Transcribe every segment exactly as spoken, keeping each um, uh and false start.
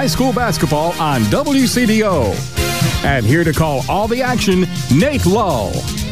high school basketball on W C D O. And here to call all the action, Nate Lull.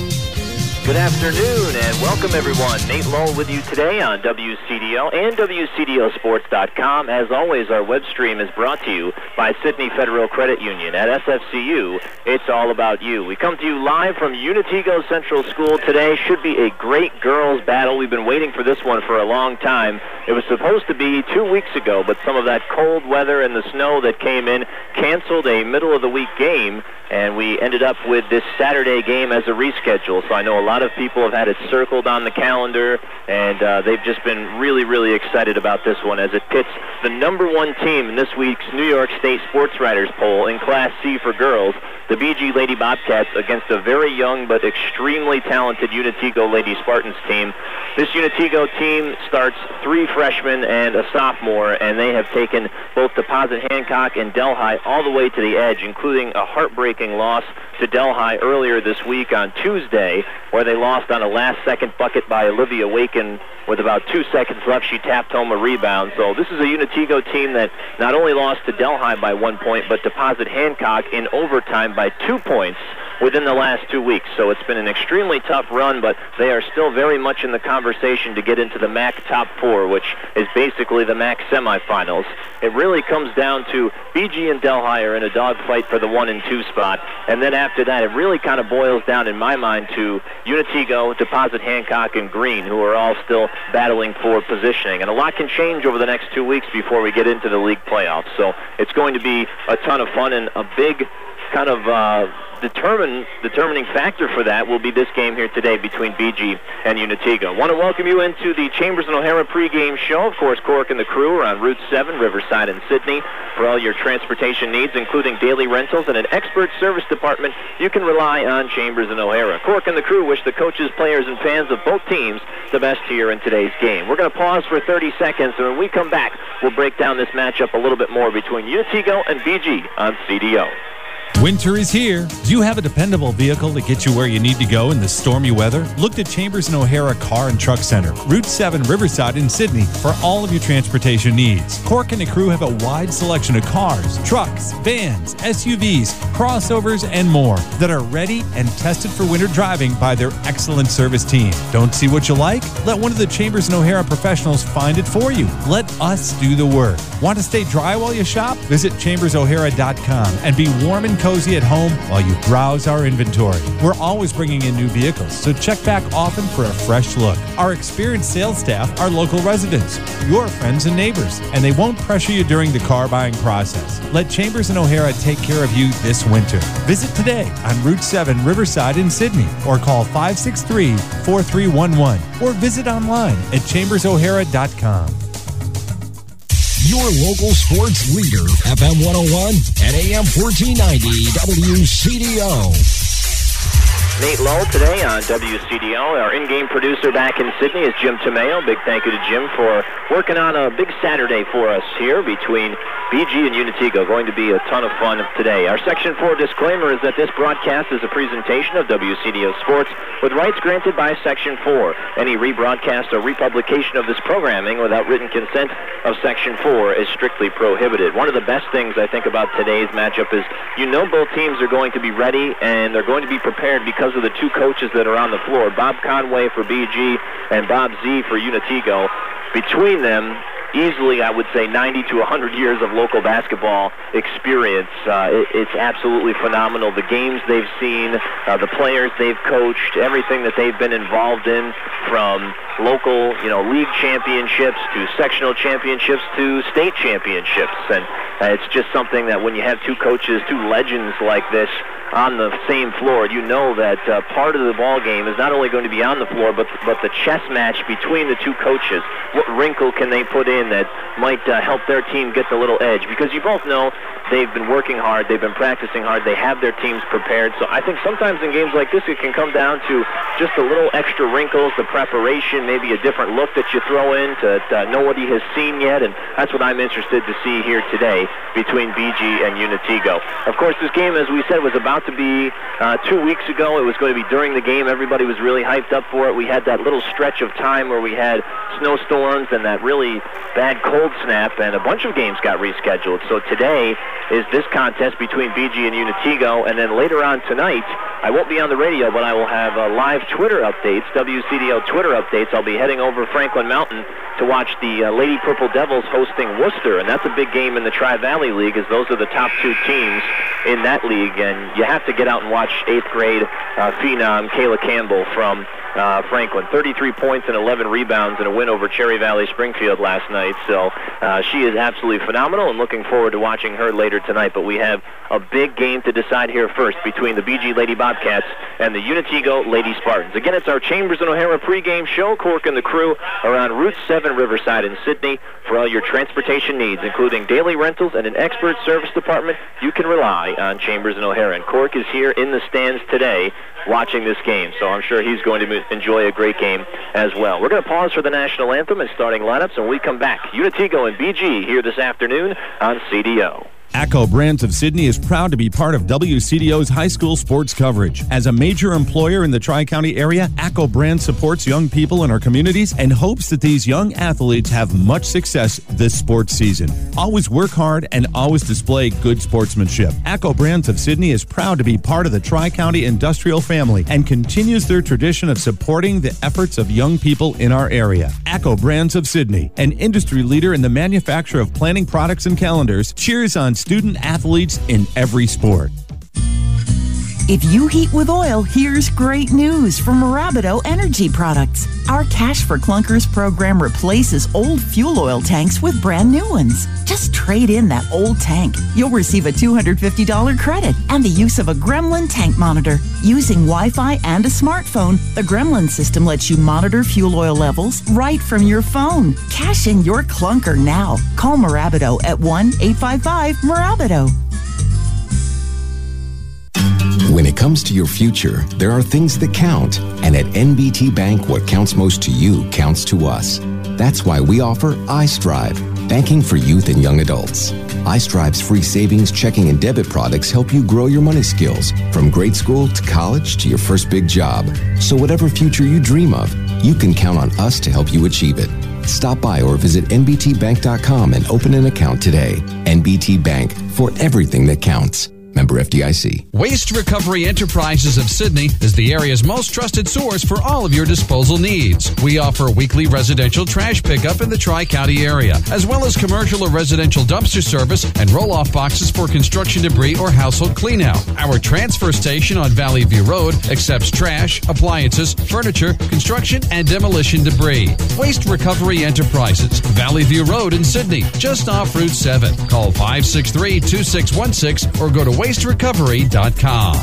Good afternoon and welcome everyone. Nate Lull with you today on W C D O and W C D O sports dot com. As always, our web stream is brought to you by Sydney Federal Credit Union. At S F C U, it's all about you. We come to you live from Unitego Central School today. Should be a great girls battle. We've been waiting for this one for a long time. It was supposed to be two weeks ago, but some of that cold weather and the snow that came in canceled a middle-of-the-week game, and we ended up with this Saturday game as a reschedule. So I know a lot of people have had it circled on the calendar, and uh, they've just been really, really excited about this one as it pits the number one team in this week's New York State Sports Writers poll in Class C for girls, the B G Lady Bobcats, against a very young but extremely talented Unitego Lady Spartans team. This Unitego team starts three freshmen and a sophomore, and they have taken both Deposit Hancock and Delhi all the way to the edge, including a heartbreaking loss to Delhi earlier this week on Tuesday, where they lost on a last-second bucket by Olivia Waken with about two seconds left. She tapped home a rebound. So this is a Unitego team that not only lost to Delhi by one point, but Deposit Hancock in overtime by two points within the last two weeks. So it's been an extremely tough run, but they are still very much in the conversation to get into the M A C top four, which is basically the M A C semifinals. It really comes down to B G and Delhi are in a dogfight for the one and two spot, and then after that it really kind of boils down in my mind to Unitego, Deposit Hancock, and Green, who are all still battling for positioning. And a lot can change over the next two weeks before we get into the league playoffs. So it's going to be a ton of fun, and a big kind of uh, determine, determining factor for that will be this game here today between B G and Unitego. I want to welcome you into the Chambers and O'Hara pregame show. Of course, Cork and the crew are on Route seven, Riverside and Sydney, for all your transportation needs, including daily rentals and an expert service department. You can rely on Chambers and O'Hara. Cork and the crew wish the coaches, players, and fans of both teams the best here in today's game. We're going to pause for thirty seconds, and when we come back, we'll break down this matchup a little bit more between Unitego and B G on C D O. Winter is here. Do you have a dependable vehicle to get you where you need to go in the stormy weather? Look to Chambers and O'Hara Car and Truck Center, Route seven, Riverside in Sydney, for all of your transportation needs. Cork and the crew have a wide selection of cars, trucks, vans, S U Vs, crossovers, and more that are ready and tested for winter driving by their excellent service team. Don't see what you like? Let one of the Chambers and O'Hara professionals find it for you. Let us do the work. Want to stay dry while you shop? Visit chambers o'hara dot com and be warm and cozy at home while you browse our inventory. We're always bringing in new vehicles, so check back often for a fresh look. Our experienced sales staff are local residents, your friends and neighbors, and they won't pressure you during the car buying process. Let Chambers and O'Hara take care of you this winter. Visit today on Route seven, Riverside in Sydney, or call five six three, four three one one, or visit online at chambers o'hara dot com. Your local sports leader, F M one oh one and A M fourteen ninety W C D O. Nate Lull today on W C D O. Our in-game producer back in Sydney is Jim Tomeo. Big thank you to Jim for working on a big Saturday for us here between B G and Unitego. Going to be a ton of fun today. Our Section four disclaimer is that this broadcast is a presentation of W C D O Sports with rights granted by Section four. Any rebroadcast or republication of this programming without written consent of Section four is strictly prohibited. One of the best things I think about today's matchup is you know both teams are going to be ready and they're going to be prepared because of the two coaches that are on the floor, Bob Conway for B G and Bob Z for Unitego. Between them, easily, I would say, ninety to one hundred years of local basketball experience. Uh, it, it's absolutely phenomenal. The games they've seen, uh, the players they've coached, everything that they've been involved in, from local, you know, league championships to sectional championships to state championships. And uh, it's just something that when you have two coaches, two legends like this on the same floor, you know that uh, part of the ball game is not only going to be on the floor, but but the chess match between the two coaches. What wrinkle can they put in that might uh, help their team get the little edge? Because you both know they've been working hard, they've been practicing hard, they have their teams prepared. So I think sometimes in games like this, it can come down to just the little extra wrinkles, the preparation, something, maybe a different look that you throw in to, to nobody has seen yet, and that's what I'm interested to see here today between B G and Unitigo. Of course, this game, as we said, was about to be uh, two weeks ago. It was going to be during the game. Everybody was really hyped up for it. We had that little stretch of time where we had snowstorms and that really bad cold snap, and a bunch of games got rescheduled. So today is this contest between B G and Unitigo, and then later on tonight, I won't be on the radio, but I will have uh, live Twitter updates, W C D O Twitter updates. I'll be heading over Franklin Mountain to watch the uh, Lady Purple Devils hosting Worcester, and that's a big game in the Tri-Valley League, as those are the top two teams in that league, and you have to get out and watch eighth grade uh, phenom Kayla Campbell from uh, Franklin. thirty-three points and eleven rebounds in a win over Cherry Valley Springfield last night, so uh, she is absolutely phenomenal, and looking forward to watching her later tonight. But we have a big game to decide here first between the B G Lady Bobcats and the Unitigo Lady Spartans. Again, it's our Chambers and O'Hara pregame show. Cork and the crew are on Route seven Riverside in Sydney for all your transportation needs, including daily rentals and an expert service department. You can rely on Chambers and O'Hara. And Cork is here in the stands today watching this game, so I'm sure he's going to enjoy a great game as well. We're going to pause for the national anthem and starting lineups, and when we come back, Unitigo and B G here this afternoon on C D O. ACCO Brands of Sydney is proud to be part of W C D O's high school sports coverage. As a major employer in the Tri-County area, ACCO Brands supports young people in our communities and hopes that these young athletes have much success this sports season. Always work hard and always display good sportsmanship. ACCO Brands of Sydney is proud to be part of the Tri-County industrial family and continues their tradition of supporting the efforts of young people in our area. ACCO Brands of Sydney, an industry leader in the manufacture of planning products and calendars, cheers on student athletes in every sport. If you heat with oil, here's great news from Marabido Energy Products. Our Cash for Clunkers program replaces old fuel oil tanks with brand new ones. Just trade in that old tank. You'll receive a two hundred fifty dollars credit and the use of a Gremlin tank monitor. Using Wi-Fi and a smartphone, the Gremlin system lets you monitor fuel oil levels right from your phone. Cash in your clunker now. Call Marabido at one eight five five Marabido. When it comes to your future, there are things that count. And at N B T Bank, what counts most to you counts to us. That's why we offer iStrive, banking for youth and young adults. iStrive's free savings, checking, and debit products help you grow your money skills from grade school to college to your first big job. So whatever future you dream of, you can count on us to help you achieve it. Stop by or visit N B T bank dot com and open an account today. N B T Bank, for everything that counts. Member F D I C. Waste Recovery Enterprises of Sydney is the area's most trusted source for all of your disposal needs. We offer weekly residential trash pickup in the Tri-County area, as well as commercial or residential dumpster service and roll-off boxes for construction debris or household cleanout. Our transfer station on Valley View Road accepts trash, appliances, furniture, construction, and demolition debris. Waste Recovery Enterprises, Valley View Road in Sydney, just off Route seven. Call five six three, two six one six or go to waste recovery dot com.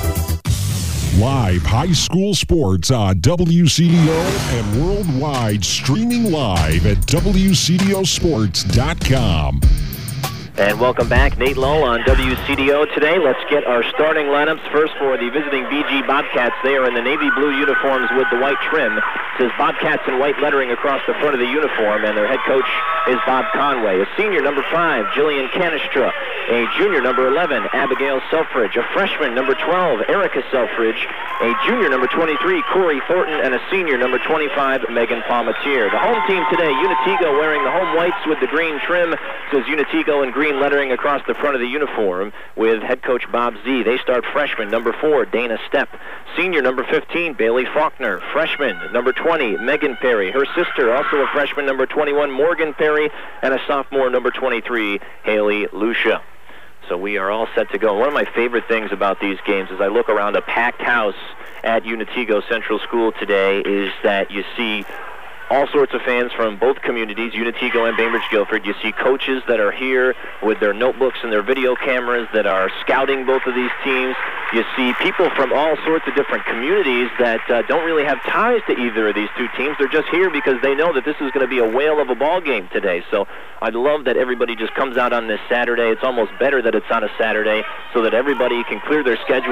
Live high school sports on W C D O and worldwide, streaming live at W C D O sports dot com. And welcome back. Nate Lowell on W C D O today. Let's get our starting lineups. First for the visiting B G Bobcats. They are in the navy blue uniforms with the white trim. It says Bobcats in white lettering across the front of the uniform, and their head coach is Bob Conway. A senior, number five, Jillian Canistra. A junior, number eleven, Abigail Selfridge. A freshman, number twelve, Erica Selfridge. A junior, number twenty-three, Corey Thornton. And a senior, number twenty-five, Megan Palmatier. The home team today, Unitigo, wearing the home whites with the green trim. It says Unitigo in green lettering across the front of the uniform with head coach Bob Z. They start freshman, number four, Dana Stepp. Senior, number fifteen, Bailey Faulkner. Freshman, number twenty, Megan Perry. Her sister, also a freshman, number twenty-one, Morgan Perry. And a sophomore, number twenty-three, Haley Lucia. So we are all set to go. One of my favorite things about these games is I look around a packed house at Unitigo Central School today is that you see all sorts of fans from both communities, Unitigo and Bainbridge Guilford. You see coaches that are here with their notebooks and their video cameras that are scouting both of these teams. You see people from all sorts of different communities that uh, don't really have ties to either of these two teams. They're just here because they know that this is going to be a whale of a ball game today. So I love that everybody just comes out on this Saturday. It's almost better that it's on a Saturday so that everybody can clear their schedules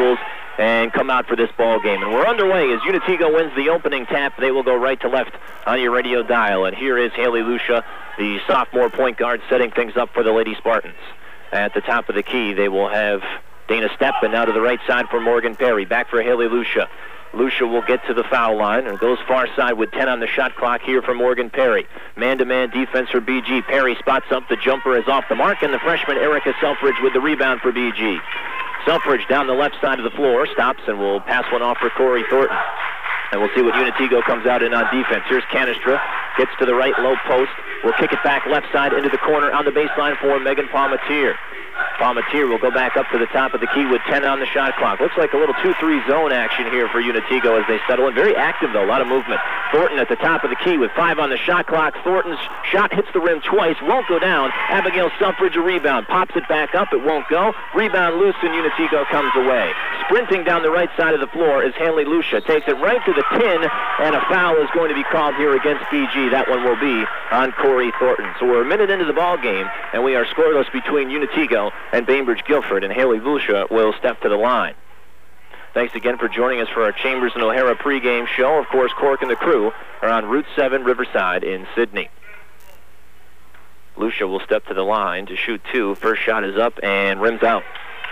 and come out for this ball game. And we're underway as Unitigo wins the opening tap. They will go right to left on your radio dial. And here is Haley Lucia, the sophomore point guard, setting things up for the Lady Spartans. At the top of the key, they will have Dana Stepp, and now to the right side for Morgan Perry. Back for Haley Lucia. Lucia will get to the foul line and goes far side with ten on the shot clock here for Morgan Perry. Man-to-man defense for B G. Perry spots up. The jumper is off the mark, and the freshman Erica Selfridge with the rebound for B G. Selfridge down the left side of the floor, stops and will pass one off for Corey Thornton. And we'll see what Unitigo comes out in on defense. Here's Canestra, gets to the right low post. We'll kick it back left side into the corner on the baseline for Megan Palmatier. Palmatier will go back up to the top of the key with ten on the shot clock. Looks like a little two three zone action here for Unitigo as they settle in. Very active, though. A lot of movement. Thornton at the top of the key with five on the shot clock. Thornton's shot hits the rim twice. Won't go down. Abigail Selfridge a rebound. Pops it back up. It won't go. Rebound loose, and Unitigo comes away. Sprinting down the right side of the floor is Haley Lucia. Takes it right to the tin, and a foul is going to be called here against B G. That one will be on Corey Thornton. So we're a minute into the ball game, and we are scoreless between Unitigo and Bainbridge Guilford, and Haley Lucia will step to the line. Thanks again for joining us for our Chambers and O'Hara pregame show. Of course, Cork and the crew are on Route seven Riverside in Sydney. Lucia will step to the line to shoot two. First shot is up and rims out.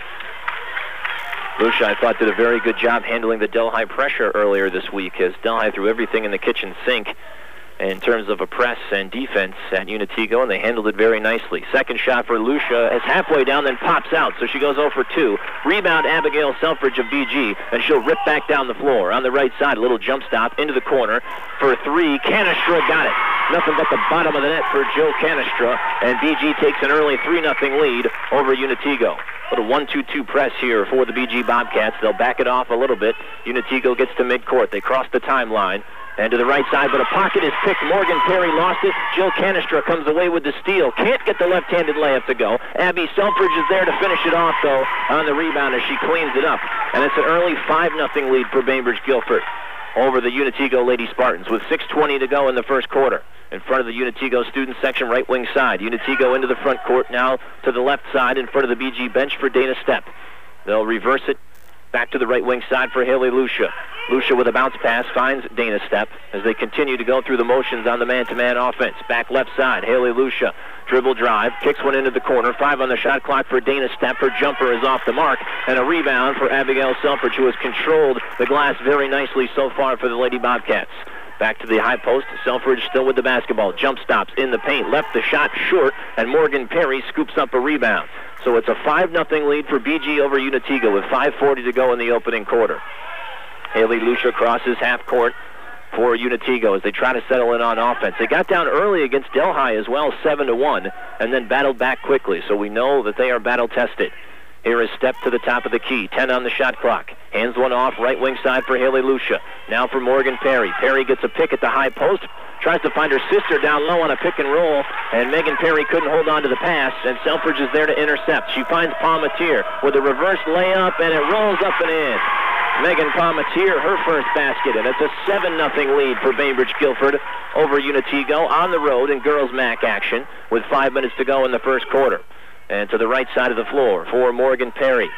Lucia, I thought, did a very good job handling the Delhi pressure earlier this week as Delhi threw everything in the kitchen sink in terms of a press and defense at Unitigo, and they handled it very nicely. Second shot for Lucia is halfway down, then pops out, so she goes zero for two. Rebound Abigail Selfridge of B G, and she'll rip back down the floor. On the right side, a little jump stop into the corner for three. Canestra got it. Nothing but the bottom of the net for Jill Canestra, and B G takes an early three nothing lead over Unitigo. Little one two two press here for the B G Bobcats. They'll back it off a little bit. Unitigo gets to midcourt. They cross the timeline. And to the right side, but a pocket is picked. Morgan Perry lost it. Jill Canestra comes away with the steal. Can't get the left-handed layup to go. Abby Selfridge is there to finish it off, though, on the rebound as she cleans it up. And it's an early five nothing lead for Bainbridge Guilford over the Unitigo Lady Spartans with six twenty to go in the first quarter. In front of the Unitigo student section, right wing side. Unitigo into the front court now to the left side in front of the B G bench for Dana Stepp. They'll reverse it back to the right wing side for Haley Lucia. Lucia with a bounce pass finds Dana Stepp as they continue to go through the motions on the man-to-man offense. Back left side, Haley Lucia. Dribble drive, kicks one into the corner. Five on the shot clock for Dana Stepp. Her jumper is off the mark. And a rebound for Abigail Selfridge, who has controlled the glass very nicely so far for the Lady Bobcats. Back to the high post. Selfridge still with the basketball. Jump stops in the paint. Left the shot short, and Morgan Perry scoops up a rebound. So it's a five nothing lead for B G over Unitigo with five forty to go in the opening quarter. Haley Lucia crosses half court for Unitigo as they try to settle in on offense. They got down early against Delhi as well, seven to one, and then battled back quickly. So we know that they are battle-tested. Here is Stepp to the top of the key. ten on the shot clock. Hands one off, right wing side for Haley Lucia. Now for Morgan Perry. Perry gets a pick at the high post. Tries to find her sister down low on a pick and roll, and Megan Perry couldn't hold on to the pass, and Selfridge is there to intercept. She finds Palmatier with a reverse layup, and it rolls up and in. Megan Palmatier, her first basket, and it's a seven nothing lead for Bainbridge Guilford over Unitigo on the road in girls' M A C action with five minutes to go in the first quarter. And to the right side of the floor for Morgan Perry.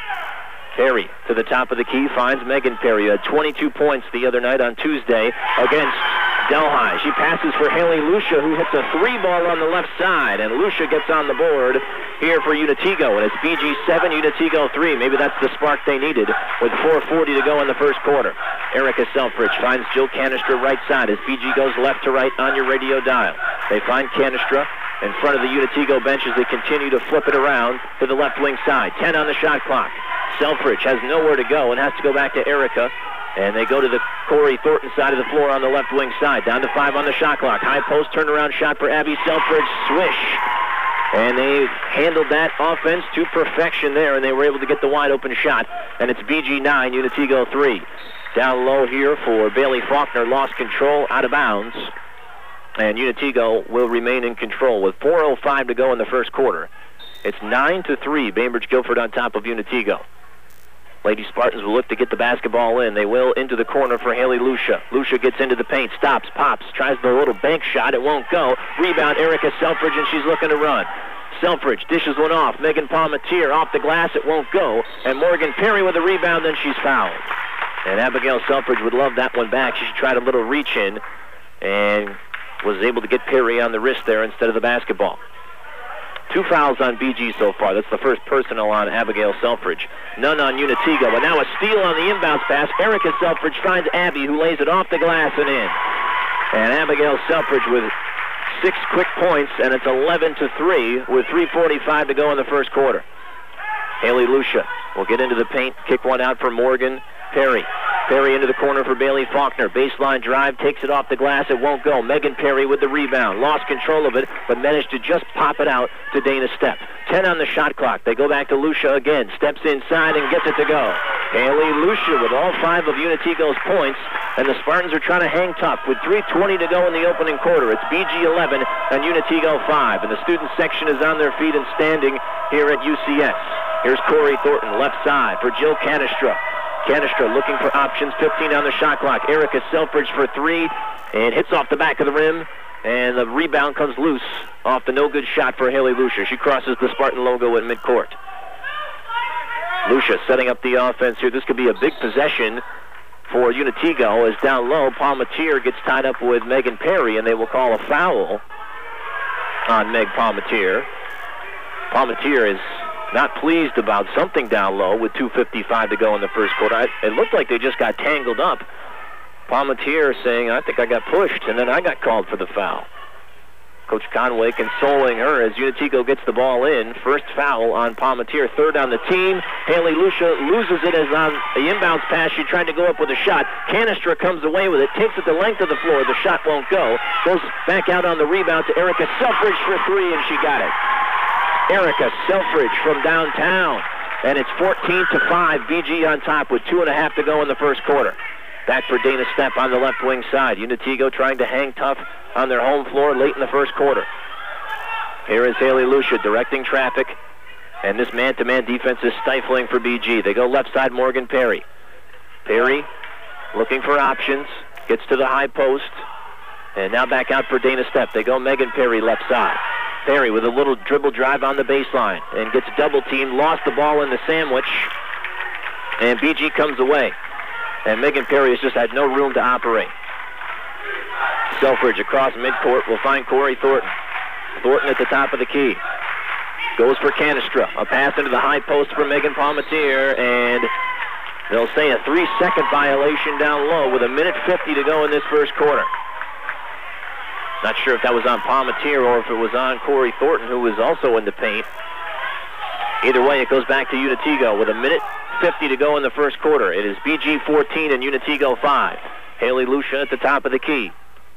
Perry to the top of the key finds Megan Perry, who had twenty-two points the other night on Tuesday against Delhi. She passes for Haley Lucia, who hits a three ball on the left side, and Lucia gets on the board here for Unitigo, and it's B G seven, Unitigo three. Maybe that's the spark they needed with four forty to go in the first quarter. Erica Selfridge finds Jill Canestra right side as B G goes left to right on your radio dial. They find Canestra in front of the Unitigo bench as they continue to flip it around to the left wing side. ten on the shot clock. Selfridge has nowhere to go and has to go back to Erica. And they go to the Corey Thornton side of the floor on the left wing side. Down to five on the shot clock. High post turnaround shot for Abby Selfridge. Swish. And they handled that offense to perfection there, and they were able to get the wide open shot. And it's B G nine, Unitigo three. Down low here for Bailey Faulkner. Lost control, out of bounds. And Unitigo will remain in control with four oh five to go in the first quarter. It's nine to three, Bainbridge Guilford on top of Unitigo. Lady Spartans will look to get the basketball in. They will into the corner for Haley Lucia. Lucia gets into the paint, stops, pops, tries the little bank shot. It won't go. Rebound, Erica Selfridge, and she's looking to run. Selfridge dishes one off. Megan Palmatier off the glass. It won't go. And Morgan Perry with a rebound, then she's fouled. And Abigail Selfridge would love that one back. She tried a little reach in and was able to get Perry on the wrist there instead of the basketball. Two fouls on B G so far. That's the first personal on Abigail Selfridge. None on Unitigo. But now a steal on the inbounds pass. Erica Selfridge finds Abby, who lays it off the glass and in. And Abigail Selfridge with six quick points, and it's eleven to three with three forty-five to go in the first quarter. Haley Lucia will get into the paint, kick one out for Morgan Perry. Perry into the corner for Bailey Faulkner. Baseline drive, takes it off the glass. It won't go. Megan Perry with the rebound. Lost control of it, but managed to just pop it out to Dana Stepp. ten on the shot clock. They go back to Lucia again. Steps inside and gets it to go. Haley Lucia with all five of Unitigo's points, and the Spartans are trying to hang tough with three twenty to go in the opening quarter. It's B G eleven and Unitigo five, and the student section is on their feet and standing here at U C S. Here's Corey Thornton, left side for Jill Canestra. Canestra looking for options, fifteen on the shot clock. Erica Selfridge for three, and hits off the back of the rim, and the rebound comes loose off the no-good shot for Haley Lucia. She crosses the Spartan logo at midcourt. Lucia setting up the offense here. This could be a big possession for Unitigo, as down low, Palmatier gets tied up with Megan Perry, and they will call a foul on Meg Palmatier. Palmatier is not pleased about something down low with two fifty-five to go in the first quarter. It looked like they just got tangled up. Palmatier saying, I think I got pushed, and then I got called for the foul. Coach Conway consoling her as Unitigo gets the ball in. First foul on Palmatier, third on the team. Haley Lucia loses it as on the inbounds pass. She tried to go up with a shot. Canestra comes away with it, takes it the length of the floor. The shot won't go. Goes back out on the rebound to Erica Selfridge for three, and she got it. Erica Selfridge from downtown. And it's fourteen to five, B G on top with two and a half to go in the first quarter. Back for Dana Stepp on the left wing side. Unitigo trying to hang tough on their home floor late in the first quarter. Here is Haley Lucia directing traffic. And this man-to-man defense is stifling for B G. They go left side, Morgan Perry. Perry looking for options. Gets to the high post. And now back out for Dana Stepp. They go Megan Perry left side. Perry with a little dribble drive on the baseline and gets double teamed, lost the ball in the sandwich, and B G comes away. And Megan Perry has just had no room to operate. Selfridge across midcourt will find Corey Thornton. Thornton at the top of the key. Goes for Canestra. A pass into the high post for Megan Palmatier, and they'll say a three-second violation down low with a minute fifty to go in this first quarter. Not sure if that was on Palmatier or if it was on Corey Thornton, who was also in the paint. Either way, it goes back to Unitigo with a minute fifty to go in the first quarter. It is B G fourteen and Unitigo five. Haley Lucia at the top of the key.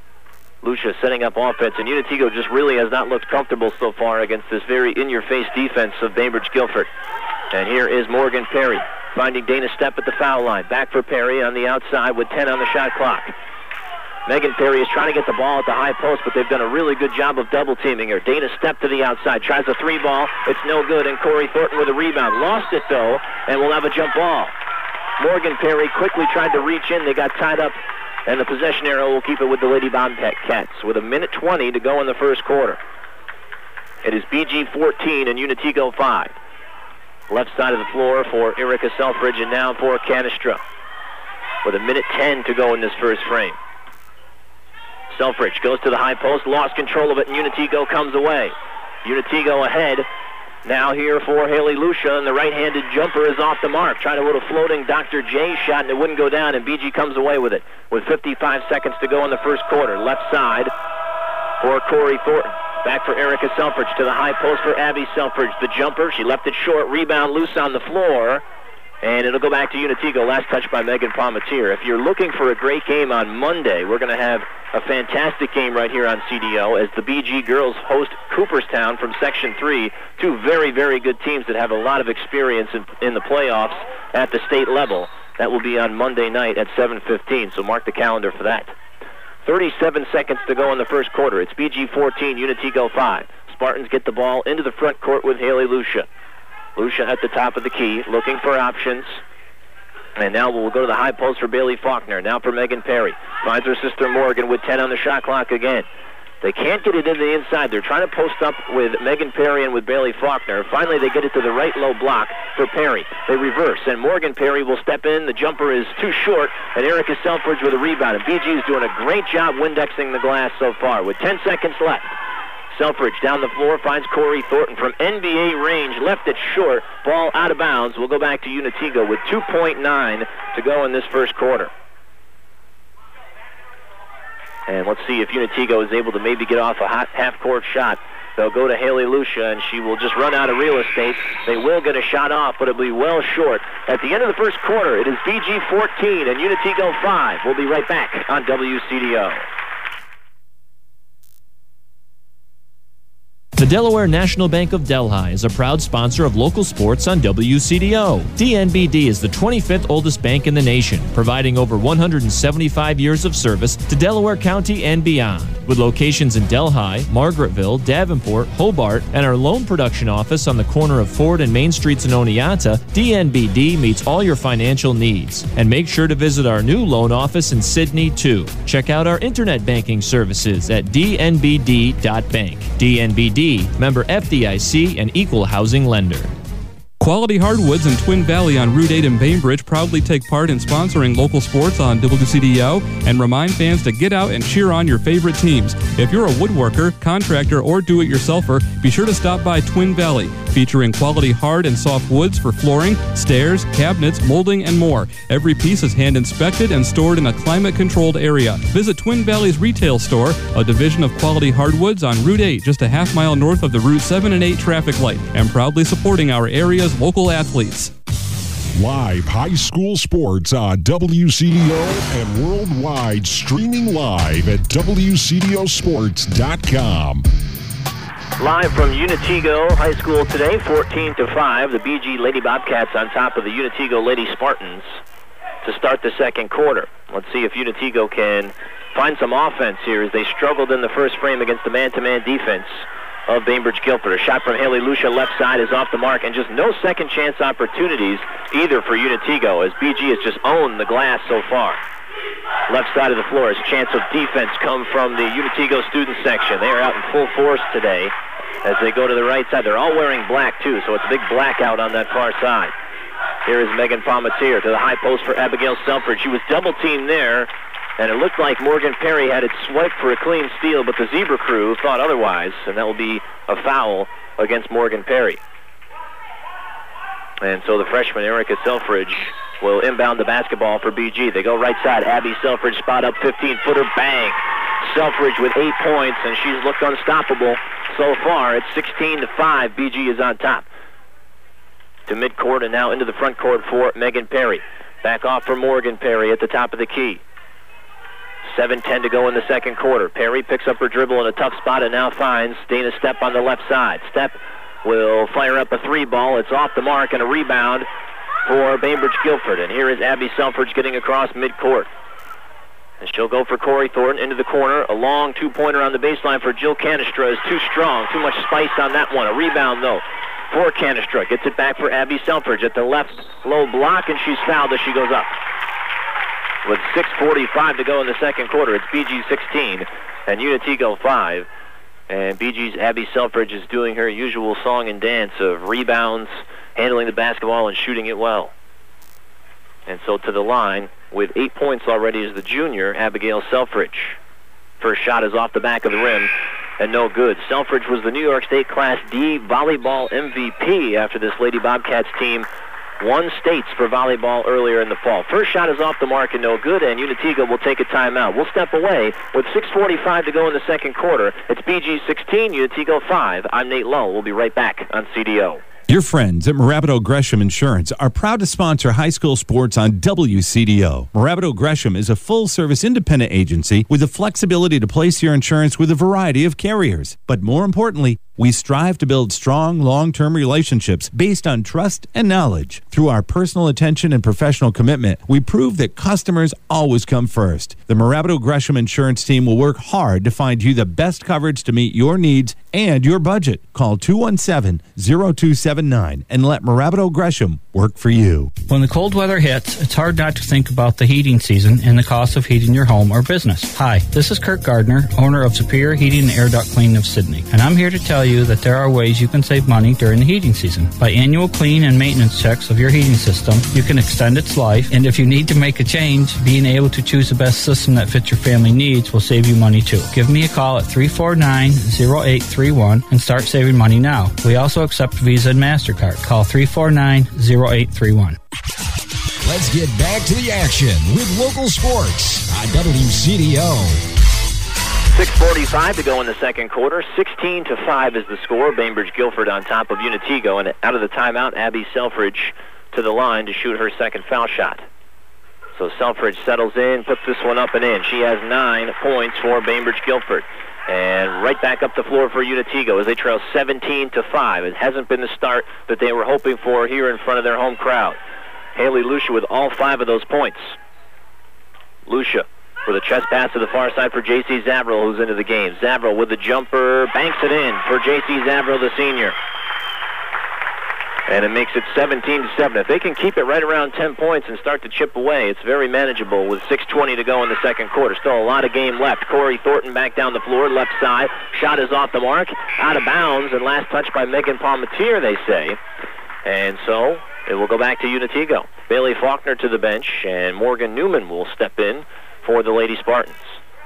Lucia setting up offense, and Unitigo just really has not looked comfortable so far against this very in-your-face defense of Bainbridge Guilford. And here is Morgan Perry finding Dana Stepp at the foul line. Back for Perry on the outside with ten on the shot clock. Megan Perry is trying to get the ball at the high post, but they've done a really good job of double-teaming her. Dana Stepp to the outside, tries a three ball. It's no good, and Corey Thornton with a rebound. Lost it, though, and will have a jump ball. Morgan Perry quickly tried to reach in. They got tied up, and the possession arrow will keep it with the Lady Bobcats with a minute twenty to go in the first quarter. It is B G fourteen and Unitigo five. Left side of the floor for Erica Selfridge, and now for Canestra with a minute ten to go in this first frame. Selfridge goes to the high post, lost control of it, and Unitigo comes away. Unitigo ahead. Now here for Haley Lucia, and the right-handed jumper is off the mark. Tried a little floating Doctor J shot, and it wouldn't go down, and B G comes away with it with fifty-five seconds to go in the first quarter. Left side for Corey Thornton. Back for Erica Selfridge to the high post for Abby Selfridge. The jumper, she left it short, rebound loose on the floor. And it'll go back to Unitigo. Last touch by Megan Palmatier. If you're looking for a great game on Monday, we're going to have a fantastic game right here on C D O as the B G girls host Cooperstown from Section three. Two very, very good teams that have a lot of experience in, in the playoffs at the state level. That will be on Monday night at seven fifteen, so mark the calendar for that. thirty-seven seconds to go in the first quarter. It's B G fourteen, Unitigo five. Spartans get the ball into the front court with Haley Lucia. Lucia at the top of the key, looking for options. And now we'll go to the high post for Bailey Faulkner. Now for Megan Perry. Finds her sister Morgan with ten on the shot clock again. They can't get it into the inside. They're trying to post up with Megan Perry and with Bailey Faulkner. Finally, they get it to the right low block for Perry. They reverse, and Morgan Perry will step in. The jumper is too short, and Erica Selfridge with a rebound. And B G is doing a great job Windexing the glass so far with ten seconds left. Selfridge down the floor finds Corey Thornton from N B A range. Left it short. Ball out of bounds. We'll go back to Unatigo with two point nine to go in this first quarter. And let's see if Unatigo is able to maybe get off a hot half-court shot. They'll go to Haley Lucia, and she will just run out of real estate. They will get a shot off, but it'll be well short. At the end of the first quarter, it is B G fourteen and Unatigo five. We'll be right back on W C D O. The Delaware National Bank of Delhi is a proud sponsor of local sports on W C D O. D N B D is the twenty-fifth oldest bank in the nation, providing over one hundred seventy-five years of service to Delaware County and beyond. With locations in Delhi, Margaretville, Davenport, Hobart, and our loan production office on the corner of Ford and Main Streets in Oneonta, D N B D meets all your financial needs. And make sure to visit our new loan office in Sydney, too. Check out our internet banking services at d n b d dot bank. D N B D, member F D I C, and equal housing lender. Quality Hardwoods in Twin Valley on Route eight in Bainbridge proudly take part in sponsoring local sports on W C D O and remind fans to get out and cheer on your favorite teams. If you're a woodworker, contractor, or do-it-yourselfer, be sure to stop by Twin Valley, featuring quality hard and soft woods for flooring, stairs, cabinets, molding, and more. Every piece is hand-inspected and stored in a climate-controlled area. Visit Twin Valley's retail store, a division of Quality Hardwoods on Route eight, just a half mile north of the Route seven and eight traffic light, and proudly supporting our area's local athletes. Live high school sports on W C D O and worldwide, streaming live at w c d o sports dot com. Live from Unatigo High School today, fourteen to five. The B G Lady Bobcats on top of the Unatigo Lady Spartans to start the second quarter. Let's see if Unatigo can find some offense here as they struggled in the first frame against the man-to-man defense of Bainbridge Guilford. A shot from Haley Lucia left side is off the mark, and just no second chance opportunities either for Unatigo as B G has just owned the glass so far. Left side of the floor is chance of defense come from the Unatigo student section. They are out in full force today as they go to the right side. They're all wearing black too, so it's a big blackout on that far side. Here is Megan Palmatier to the high post for Abigail Selfridge. She was double teamed there, and it looked like Morgan Perry had it swiped for a clean steal, but the Zebra crew thought otherwise, and that will be a foul against Morgan Perry. And so the freshman Erica Selfridge will inbound the basketball for B G. They go right side. Abby Selfridge spot up, fifteen-footer, bang. Selfridge with eight points, and she's looked unstoppable so far. It's sixteen to five. B G is on top. To midcourt and now into the front court for Megan Perry. Back off for Morgan Perry at the top of the key. seven ten to go in the second quarter. Perry picks up her dribble in a tough spot and now finds Dana Stepp on the left side. Stepp will fire up a three ball. It's off the mark and a rebound for Bainbridge Guilford. And here is Abby Selfridge getting across midcourt. And she'll go for Corey Thornton into the corner. A long two-pointer on the baseline for Jill Canestra is too strong. Too much spice on that one. A rebound, though, for Canestra. Gets it back for Abby Selfridge at the left low block, and she's fouled as she goes up. With six forty-five to go in the second quarter, it's B G sixteen and Unatigo five. And B G's Abby Selfridge is doing her usual song and dance of rebounds, handling the basketball, and shooting it well. And so to the line with eight points already is the junior, Abigail Selfridge. First shot is off the back of the rim and no good. Selfridge was the New York State Class D volleyball M V P after this Lady Bobcats team won states for volleyball earlier in the fall. First shot is off the mark and no good, and Unatigo will take a timeout. We'll step away with six forty-five to go in the second quarter. It's B G sixteen, Unatigo five. I'm Nate Lowe. We'll be right back on C D O. Your friends at Morabito Gresham Insurance are proud to sponsor high school sports on W C D O. Morabito Gresham is a full-service independent agency with the flexibility to place your insurance with a variety of carriers. But more importantly, we strive to build strong, long-term relationships based on trust and knowledge. Through our personal attention and professional commitment, we prove that customers always come first. The Morabito Gresham Insurance team will work hard to find you the best coverage to meet your needs and your budget. Call two one seven, zero two seven nine and let Morabito Gresham work for you. When the cold weather hits, it's hard not to think about the heating season and the cost of heating your home or business. Hi, this is Kirk Gardner, owner of Superior Heating and Air Duct Cleaning of Sydney, and I'm here to tell you that there are ways you can save money during the heating season. By annual clean and maintenance checks of your heating system, you can extend its life, and if you need to make a change, being able to choose the best system that fits your family needs will save you money too. Give me a call at three four nine, zero eight three one and start saving money now. We also accept Visa and MasterCard. Call three four nine, zero eight three one. Let's get back to the action with local sports on W C D O. six forty-five to go in the second quarter. sixteen to five is the score. Bainbridge Guilford on top of Unitigo. And out of the timeout, Abby Selfridge to the line to shoot her second foul shot. So Selfridge settles in, puts this one up and in. She has nine points for Bainbridge Guilford. And right back up the floor for Unitigo as they trail seventeen to five. It hasn't been the start that they were hoping for here in front of their home crowd. Haley Lucia with all five of those points. Lucia with a chest pass to the far side for J C Zavril, who's into the game. Zavril with the jumper, banks it in for J C Zavril, the senior. And it makes it seventeen to seven. If they can keep it right around ten points and start to chip away, it's very manageable with six twenty to go in the second quarter. Still a lot of game left. Corey Thornton back down the floor, left side. Shot is off the mark, out of bounds, and last touch by Megan Palmatier, they say. And so it will go back to Unitigo. Bailey Faulkner to the bench, and Morgan Newman will step in for the Lady Spartans.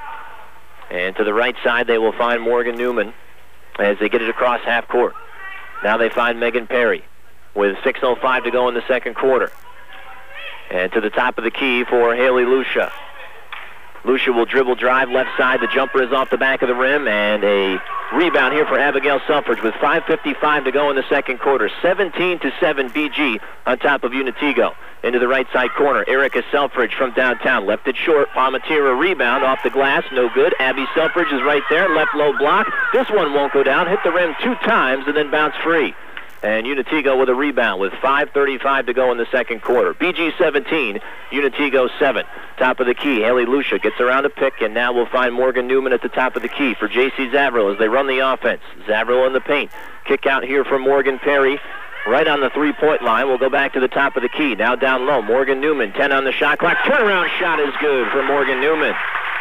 And to the right side, they will find Morgan Newman as they get it across half court. Now they find Megan Perry with six oh five to go in the second quarter. And to the top of the key for Haley Lucia. Lucia will dribble drive left side. The jumper is off the back of the rim, and a rebound here for Abigail Selfridge with five fifty-five to go in the second quarter. seventeen to seven B G on top of Unitigo. Into the right side corner, Erica Selfridge from downtown. Left it short. Palmatier a rebound off the glass. No good. Abby Selfridge is right there. Left low block. This one won't go down. Hit the rim two times and then bounce free. And Unitigo with a rebound with five thirty-five to go in the second quarter. B G seventeen, Unitigo seven. Top of the key, Haley Lucia gets around a pick, and now we'll find Morgan Newman at the top of the key for J C Zavril as they run the offense. Zavril in the paint. Kick out here for Morgan Perry. Right on the three-point line. We'll go back to the top of the key. Now down low, Morgan Newman, ten on the shot clock. Turnaround shot is good for Morgan Newman.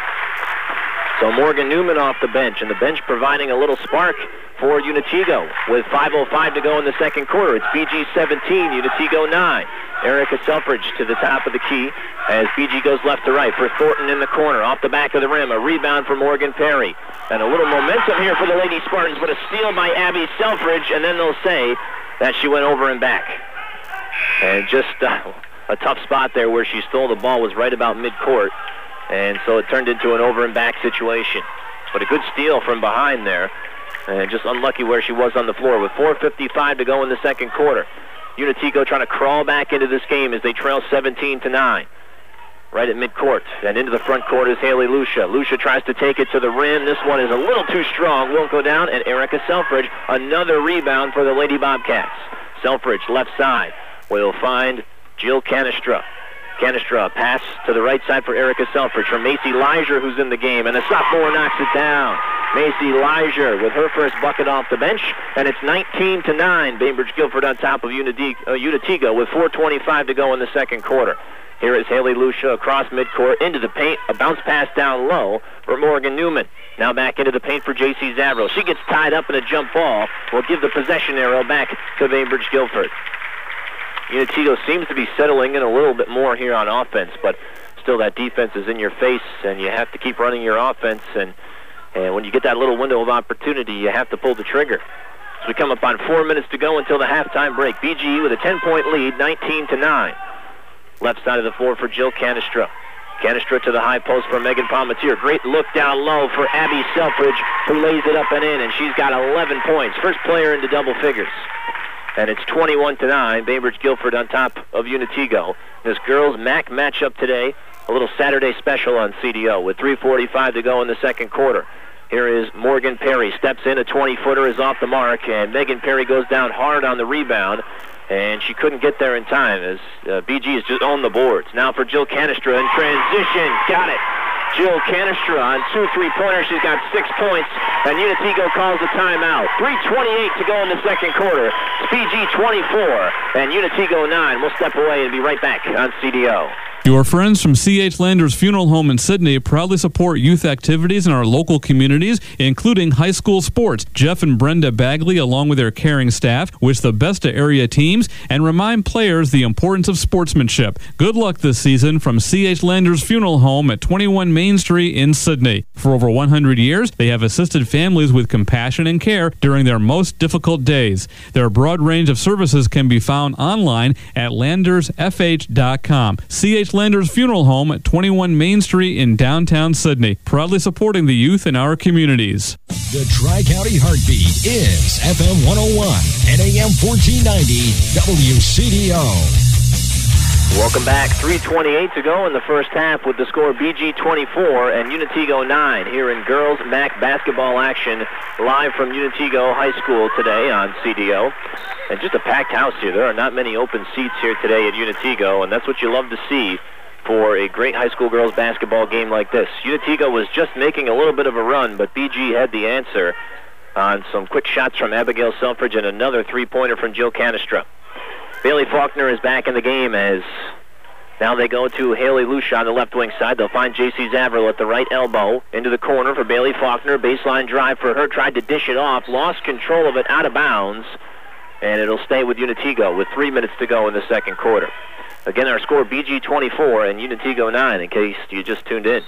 So Morgan Newman off the bench, and the bench providing a little spark for Unitigo with five oh five to go in the second quarter. It's B G seventeen, Unitigo nine. Erica Selfridge to the top of the key as B G goes left to right for Thornton in the corner. Off the back of the rim, a rebound for Morgan Perry. And a little momentum here for the Lady Spartans, but a steal by Abby Selfridge, and then they'll say that she went over and back. And just uh, a tough spot there where she stole the ball was right about midcourt. And so it turned into an over and back situation. But a good steal from behind there. And just unlucky where she was on the floor with four fifty-five to go in the second quarter. Unitigo trying to crawl back into this game as they trail seventeen to nine. Right at midcourt. And into the front court is Haley Lucia. Lucia tries to take it to the rim. This one is a little too strong. Won't go down. And Erica Selfridge, another rebound for the Lady Bobcats. Selfridge, left side. We'll find Jill Canestra. Canestra, pass to the right side for Erica Selfridge from Macy Leiser, who's in the game, and the sophomore knocks it down. Macy Leiser with her first bucket off the bench, and it's nineteen to nine. Bainbridge Guilford on top of Unitigo with four twenty-five to go in the second quarter. Here is Haley Lucia across midcourt into the paint, a bounce pass down low for Morgan Newman. Now back into the paint for J C Zavril. She gets tied up in a jump ball. We'll give the possession arrow back to Bainbridge Guilford. Unitigo seems to be settling in a little bit more here on offense, but still that defense is in your face, and you have to keep running your offense, and, and when you get that little window of opportunity, you have to pull the trigger. So we come up on four minutes to go until the halftime break. B G E with a ten-point lead, nineteen to nine. Left side of the floor for Jill Canestra. Canestra to the high post for Megan Palmatier. Great look down low for Abby Selfridge, who lays it up and in, and she's got eleven points. First player into double figures. And it's twenty-one to nine, Bainbridge Guilford on top of Unitigo. This girls' M A C matchup today, a little Saturday special on C D O with three forty-five to go in the second quarter. Here is Morgan Perry, steps in, a twenty-footer is off the mark, and Megan Perry goes down hard on the rebound, and she couldn't get there in time as uh, B G has just owned the boards. Now for Jill Canestra in transition, got it. Jill Canestra on two three-pointers. She's got six points, and Unitigo calls a timeout. three twenty-eight to go in the second quarter. It's P G twenty-four and Unitigo nine. We'll step away and be right back on C D O. Your friends from C H Landers Funeral Home in Sydney proudly support youth activities in our local communities, including high school sports. Jeff and Brenda Bagley, along with their caring staff, wish the best to area teams and remind players the importance of sportsmanship. Good luck this season from C H Landers Funeral Home at twenty-one Main Street in Sydney. For over one hundred years, they have assisted families with compassion and care during their most difficult days. Their broad range of services can be found online at landers f h dot com. C H Landers Funeral Home at twenty-one Main Street in downtown Sydney, proudly supporting the youth in our communities. The Tri-County Heartbeat is F M one oh one and A M fourteen ninety W C D O. Welcome back. three twenty-eight to go in the first half with the score B G twenty-four and Unitigo nine here in girls M A C basketball action live from Unitigo High School today on C D O. And just a packed house here. There are not many open seats here today at Unitigo, and that's what you love to see for a great high school girls basketball game like this. Unitigo was just making a little bit of a run, but B G had the answer on some quick shots from Abigail Selfridge and another three-pointer from Jill Canestra. Bailey Faulkner is back in the game as now they go to Haley Lucia on the left wing side. They'll find J C Zavril at the right elbow into the corner for Bailey Faulkner. Baseline drive for her. Tried to dish it off. Lost control of it out of bounds. And it'll stay with Unitigo with three minutes to go in the second quarter. Again, our score B G twenty-four and Unitigo nine in case you just tuned in.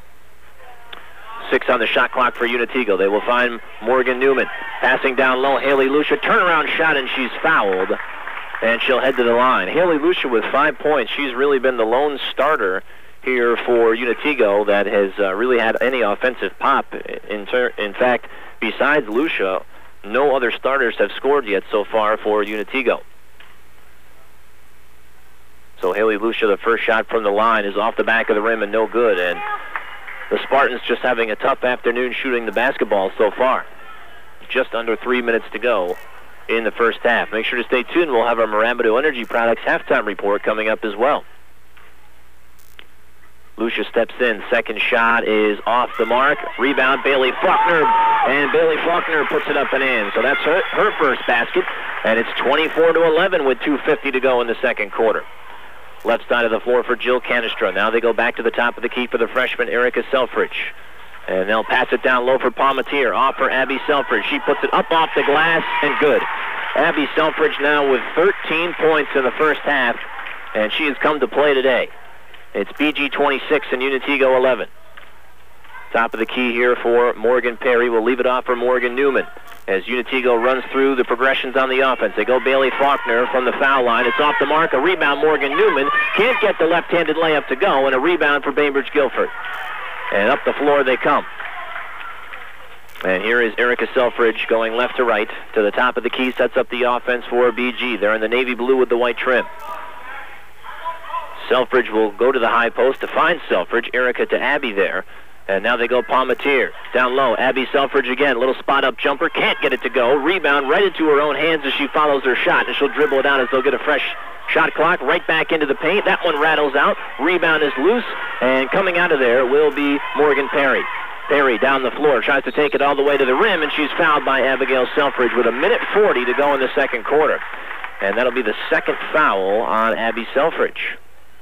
Six on the shot clock for Unitigo. They will find Morgan Newman. Passing down low, Haley Lucia. Turnaround shot, and she's fouled. And she'll head to the line. Haley Lucia with five points. She's really been the lone starter here for Unitigo that has uh, really had any offensive pop. In, ter- in fact, besides Lucia, no other starters have scored yet so far for Unitigo. So Haley Lucia, the first shot from the line, is off the back of the rim and no good. And the Spartans just having a tough afternoon shooting the basketball so far. Just under three minutes to go in the first half. Make sure to stay tuned. We'll have our Marabito Energy Products halftime report coming up as well. Lucia steps in. Second shot is off the mark. Rebound, Bailey Faulkner. And Bailey Faulkner puts it up and in. So that's her, her first basket. And it's twenty-four to eleven with two fifty to go in the second quarter. Left side of the floor for Jill Canestra. Now they go back to the top of the key for the freshman Erica Selfridge. And they'll pass it down low for Palmatier. Off for Abby Selfridge. She puts it up off the glass and good. Abby Selfridge now with thirteen points in the first half. And she has come to play today. It's B G twenty-six and Unitigo eleven. Top of the key here for Morgan Perry. We'll leave it off for Morgan Newman as Unitigo runs through the progressions on the offense. They go Bailey Faulkner from the foul line. It's off the mark. A rebound, Morgan Newman. Can't get the left-handed layup to go, and a rebound for Bainbridge Guilford. And up the floor they come. And here is Erica Selfridge going left to right to the top of the key. Sets up the offense for B G. They're in the navy blue with the white trim. Selfridge will go to the high post to find Selfridge. Erica to Abby there. And now they go Palmatier. Down low, Abby Selfridge again. Little spot-up jumper. Can't get it to go. Rebound right into her own hands as she follows her shot. And she'll dribble it out as they'll get a fresh shot clock right back into the paint. That one rattles out. Rebound is loose. And coming out of there will be Morgan Perry. Perry down the floor. Tries to take it all the way to the rim. And she's fouled by Abigail Selfridge with a minute forty to go in the second quarter. And that'll be the second foul on Abby Selfridge.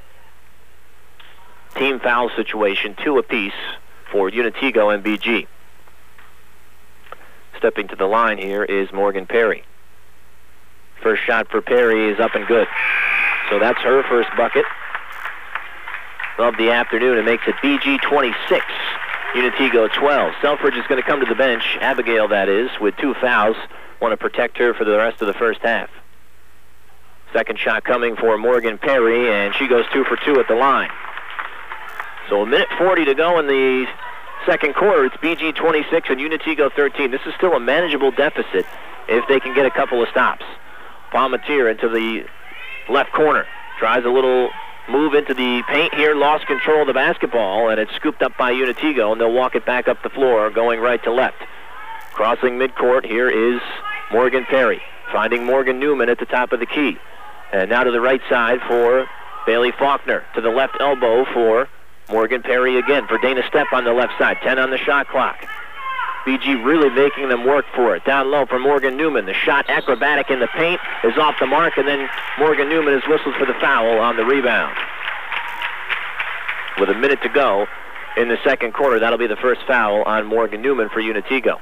Team foul situation, two apiece for Unitigo and B G. Stepping to the line here is Morgan Perry. First shot for Perry is up and good. So that's her first bucket of the afternoon. It makes it B G twenty-six, Unitigo twelve. Selfridge is going to come to the bench, Abigail that is, with two fouls. Want to protect her for the rest of the first half. Second shot coming for Morgan Perry, and she goes two for two at the line. So a minute forty to go in the second quarter. It's B G twenty-six and Unitigo thirteen. This is still a manageable deficit if they can get a couple of stops. Palmatier into the left corner. Tries a little move into the paint here. Lost control of the basketball, and it's scooped up by Unitigo, and they'll walk it back up the floor, going right to left. Crossing midcourt, here is Morgan Perry. Finding Morgan Newman at the top of the key. And now to the right side for Bailey Faulkner. To the left elbow for Morgan Perry again for Dana Stepp on the left side. ten on the shot clock. B G really making them work for it. Down low for Morgan Newman. The shot acrobatic in the paint is off the mark, and then Morgan Newman is whistled for the foul on the rebound. With a minute to go in the second quarter, that'll be the first foul on Morgan Newman for Unitego.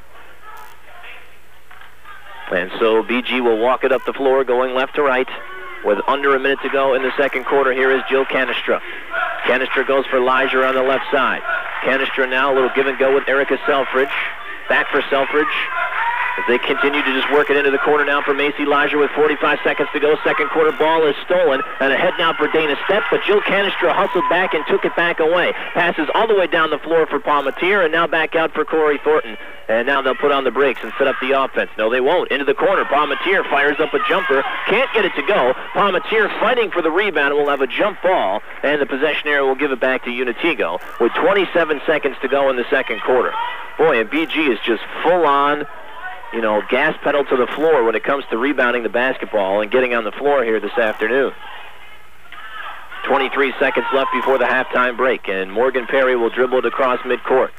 And so B G will walk it up the floor, going left to right. With under a minute to go in the second quarter, here is Jill Canestra. Canestra goes for Leisure on the left side. Canestra now a little give and go with Erica Selfridge. Back for Selfridge as they continue to just work it into the corner now for Macy Leisure with forty-five seconds to go. Second quarter ball is stolen, and ahead now for Dana Stepp, but Jill Canestra hustled back and took it back away. Passes all the way down the floor for Palmatier, and now back out for Corey Thornton. And now they'll put on the brakes and set up the offense. No, they won't. Into the corner. Palmatier fires up a jumper. Can't get it to go. Palmatier fighting for the rebound. Will have a jump ball, and the possession area will give it back to Unitego with twenty-seven seconds to go in the second quarter. Boy, and B G is just full on, you know, gas pedal to the floor when it comes to rebounding the basketball and getting on the floor here this afternoon. twenty-three seconds left before the halftime break, and Morgan Perry will dribble it across midcourt.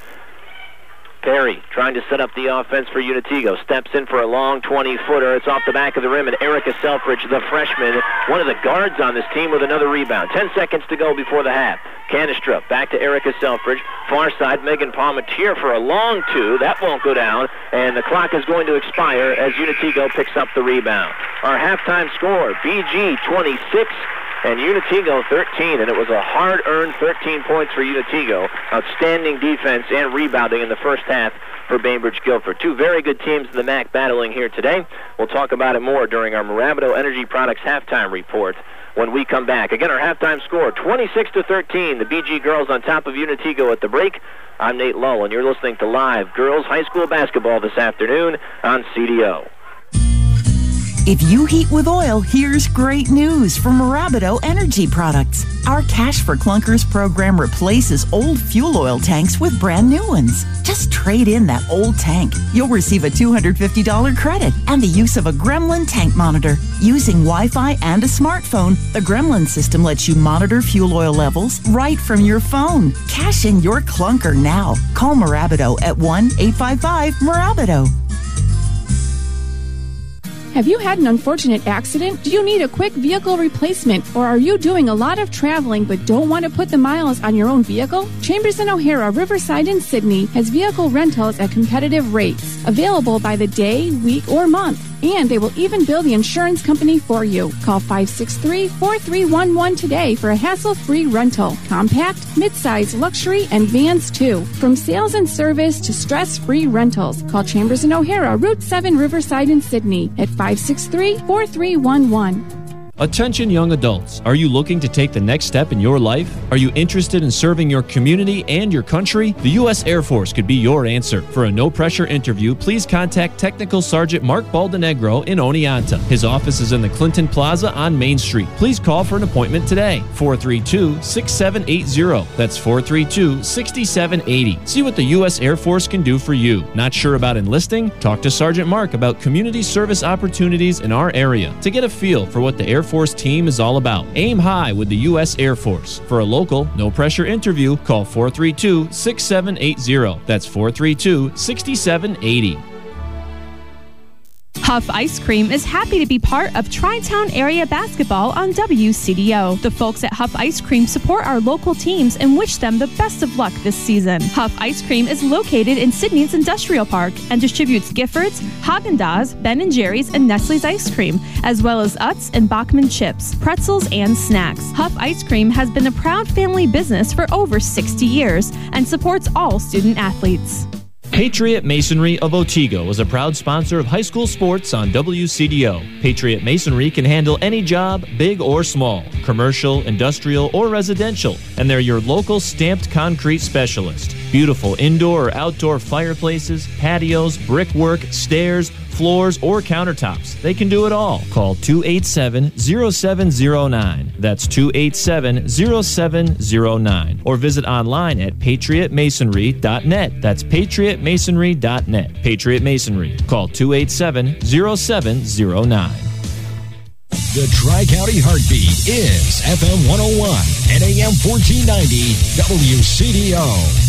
Perry trying to set up the offense for Unitego. Steps in for a long twenty-footer. It's off the back of the rim, and Erica Selfridge, the freshman, one of the guards on this team, with another rebound. Ten seconds to go before the half. Canestra back to Erica Selfridge. Far side, Megan Palmatier for a long two. That won't go down, and the clock is going to expire as Unitego picks up the rebound. Our halftime score, B G twenty-six, and Unitego thirteen, and it was a hard-earned thirteen points for Unitego. Outstanding defense and rebounding in the first half for Bainbridge Guilford. Two very good teams in the M A C battling here today. We'll talk about it more during our Mirabito Energy Products halftime report when we come back. Again, our halftime score, twenty-six to thirteen. The B G girls on top of Unitego at the break. I'm Nate Lull, and you're listening to live girls high school basketball this afternoon on C D O. If you heat with oil, here's great news from Mirabito Energy Products. Our Cash for Clunkers program replaces old fuel oil tanks with brand new ones. Just trade in that old tank. You'll receive a two hundred fifty dollars credit and the use of a Gremlin tank monitor. Using Wi-Fi and a smartphone, the Gremlin system lets you monitor fuel oil levels right from your phone. Cash in your clunker now. Call Mirabito at one eight five five Mirabito. Have you had an unfortunate accident? Do you need a quick vehicle replacement? Or are you doing a lot of traveling but don't want to put the miles on your own vehicle? Chambers and O'Hara, Riverside, and Sydney has vehicle rentals at competitive rates, available by the day, week, or month. And they will even bill the insurance company for you. Call five six three, four three one one today for a hassle-free rental. Compact, midsize, luxury, and vans too. From sales and service to stress-free rentals. Call Chambers and O'Hara, Route seven, Riverside, and Sydney at five six three, four three one one. Attention young adults, are you looking to take the next step in your life? Are you interested in serving your community and your country? The U S Air Force could be your answer. For a no-pressure interview, please contact Technical Sergeant Mark Baldenegro in Oneonta. His office is in the Clinton Plaza on Main Street. Please call for an appointment today. four three two, six seven eight zero. That's four three two, six seven eight zero. See what the U S Air Force can do for you. Not sure about enlisting? Talk to Sergeant Mark about community service opportunities in our area to get a feel for what the Air Force Force team is all about. Aim high with the U S Air Force. For a local, no-pressure interview, call four three two, six seven eight zero. That's four three two, six seven eight zero. Huff Ice Cream is happy to be part of Tri-Town Area Basketball on W C D O. The folks at Huff Ice Cream support our local teams and wish them the best of luck this season. Huff Ice Cream is located in Sydney's Industrial Park and distributes Giffords, Haagen-Dazs, Ben and Jerry's, and Nestle's ice cream, as well as Utz and Bachman chips, pretzels, and snacks. Huff Ice Cream has been a proud family business for over sixty years and supports all student athletes. Patriot Masonry of Otsego is a proud sponsor of high school sports on W C D O. Patriot Masonry can handle any job, big or small, commercial, industrial, or residential, and they're your local stamped concrete specialist. Beautiful indoor or outdoor fireplaces, patios, brickwork, stairs, floors, or countertops. They can do it all. Call two eight seven, zero seven zero nine. That's two eight seven, zero seven zero nine. Or visit online at patriot masonry dot net. That's patriot masonry dot net. Patriot Masonry. Call two eight seven, zero seven zero nine. The Tri-County Heartbeat is F M one oh one and A M fourteen ninety W C D O.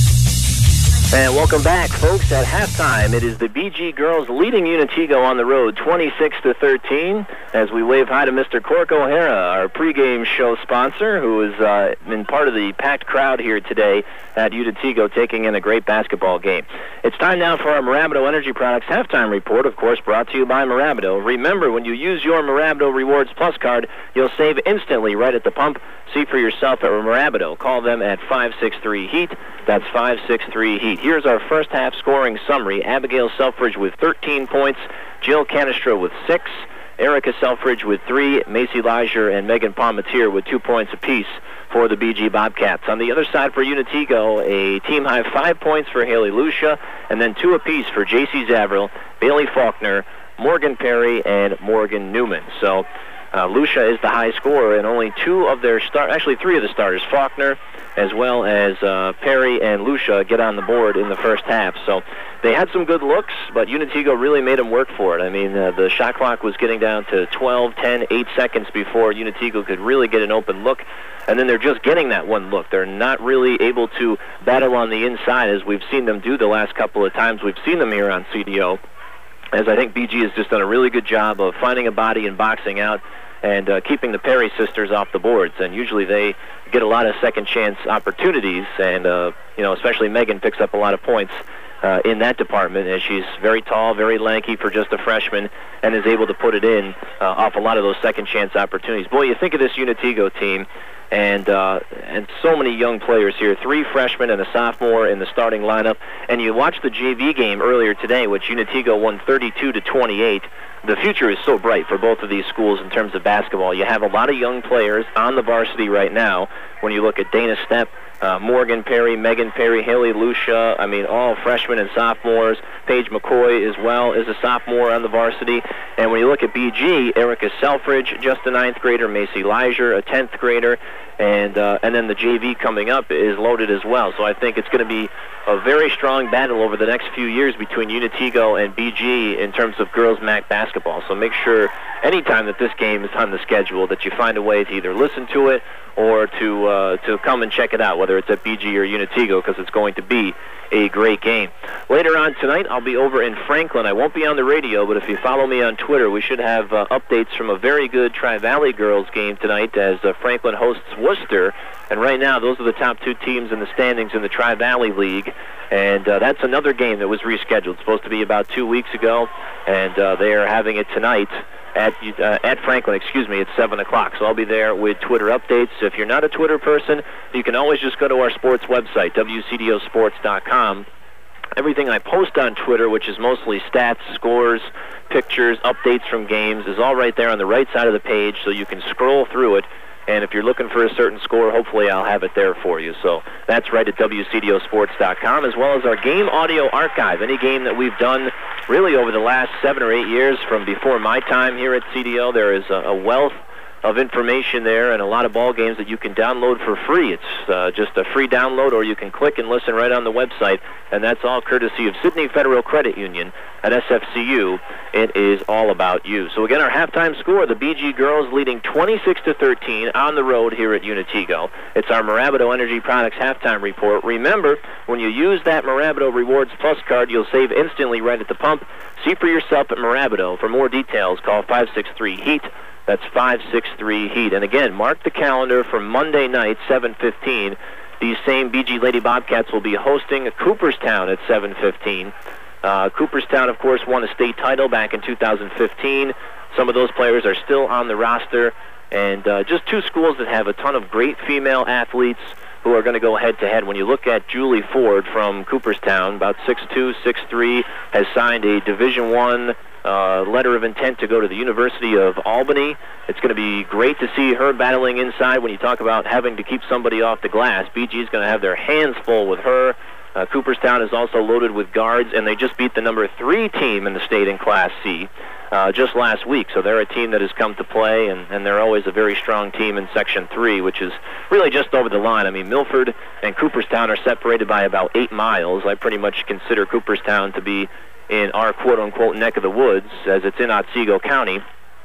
And welcome back, folks. At halftime, it is the B G girls leading Unitigo on the road, twenty-six to thirteen, as we wave hi to Mister Cork O'Hara, our pregame show sponsor, who has uh, been part of the packed crowd here today at Unitigo, taking in a great basketball game. It's time now for our Mirabito Energy Products halftime report, of course, brought to you by Mirabito. Remember, when you use your Mirabito Rewards Plus card, you'll save instantly right at the pump. See for yourself at Mirabito. Call them at five six three HEAT. That's five six three HEAT. Here's our first half scoring summary. Abigail Selfridge with thirteen points. Jill Canistro with six. Erica Selfridge with three. Macy Leisure and Megan Palmatier with two points apiece for the B G Bobcats. On the other side for Unitigo, a team-high five points for Haley Lucia, and then two apiece for J C Zavril, Bailey Faulkner, Morgan Perry, and Morgan Newman. So Uh, Lucia is the high scorer, and only two of their start, actually three of the starters, Faulkner as well as uh, Perry and Lucia, get on the board in the first half. So they had some good looks, but Unitigo really made them work for it. I mean, uh, the shot clock was getting down to twelve, ten, eight seconds before Unitigo could really get an open look, and then they're just getting that one look. They're not really able to battle on the inside as we've seen them do the last couple of times we've seen them here on C D O, as I think B G has just done a really good job of finding a body and boxing out and uh, keeping the Perry sisters off the boards. And usually they get a lot of second chance opportunities, and uh, you know, especially Megan picks up a lot of points uh, in that department, as she's very tall, very lanky for just a freshman, and is able to put it in uh, off a lot of those second chance opportunities. Boy, you think of this Unitigo team, and uh, and so many young players here, three freshmen and a sophomore in the starting lineup. And you watched the J V game earlier today, which Unitigo won thirty-two to twenty-eight. The future is so bright for both of these schools in terms of basketball. You have a lot of young players on the varsity right now. When you look at Dana Stepp, uh, Morgan Perry, Megan Perry, Haley Lucia, I mean, all freshmen and sophomores. Paige McCoy as well is a sophomore on the varsity. And when you look at B G, Erica Selfridge, just a ninth grader, Macy Leisure, a tenth grader, and uh, and then the J V coming up is loaded as well. So I think it's going to be a very strong battle over the next few years between Unitigo and B G in terms of girls M A C basketball. So make sure anytime that this game is on the schedule that you find a way to either listen to it or to uh, to come and check it out, whether it's at B G or Unitigo, because it's going to be a great game. Later on tonight, I'll be over in Franklin. I won't be on the radio, but if you follow me on Twitter, we should have uh, updates from a very good Tri-Valley girls game tonight as uh, Franklin hosts Worcester. And right now, those are the top two teams in the standings in the Tri-Valley League. And uh, that's another game that was rescheduled. It's supposed to be about two weeks ago, and uh, they are having it tonight at uh, at Franklin, excuse me, at seven o'clock. So I'll be there with Twitter updates. If you're not a Twitter person, you can always just go to our sports website, W C D O sports dot com. Everything I post on Twitter, which is mostly stats, scores, pictures, updates from games, is all right there on the right side of the page, so you can scroll through it. And if you're looking for a certain score, hopefully I'll have it there for you. So that's right at W C D O sports dot com, as well as our game audio archive. Any game that we've done really over the last seven or eight years from before my time here at C D O, there is a, a wealth of information there and a lot of ball games that you can download for free. It's uh, just a free download, or you can click and listen right on the website, and that's all courtesy of Sydney Federal Credit Union at S F C U. It is all about you. So again, our halftime score, the B G girls leading twenty-six to thirteen on the road here at Unitigo. It's our Mirabito Energy Products halftime report. Remember, when you use that Mirabito Rewards Plus card, you'll save instantly right at the pump. See for yourself at Mirabito. For more details, call five six three HEAT. That's five six three HEAT. And again, mark the calendar for Monday night, seven fifteen. These same B G Lady Bobcats will be hosting Cooperstown at seven fifteen. Uh, Cooperstown, of course, won a state title back in two thousand fifteen. Some of those players are still on the roster. And uh, just two schools that have a ton of great female athletes who are going to go head-to-head. When you look at Julie Ford from Cooperstown, about six two, six three, has signed a Division One uh, letter of intent to go to the University of Albany. It's going to be great to see her battling inside. When you talk about having to keep somebody off the glass, B G is going to have their hands full with her. Uh, Cooperstown is also loaded with guards, and they just beat the number three team in the state in Class C uh, just last week. So they're a team that has come to play, and, and they're always a very strong team in Section three, which is really just over the line. I mean, Milford and Cooperstown are separated by about eight miles. I pretty much consider Cooperstown to be in our quote-unquote neck of the woods, as it's in Otsego County.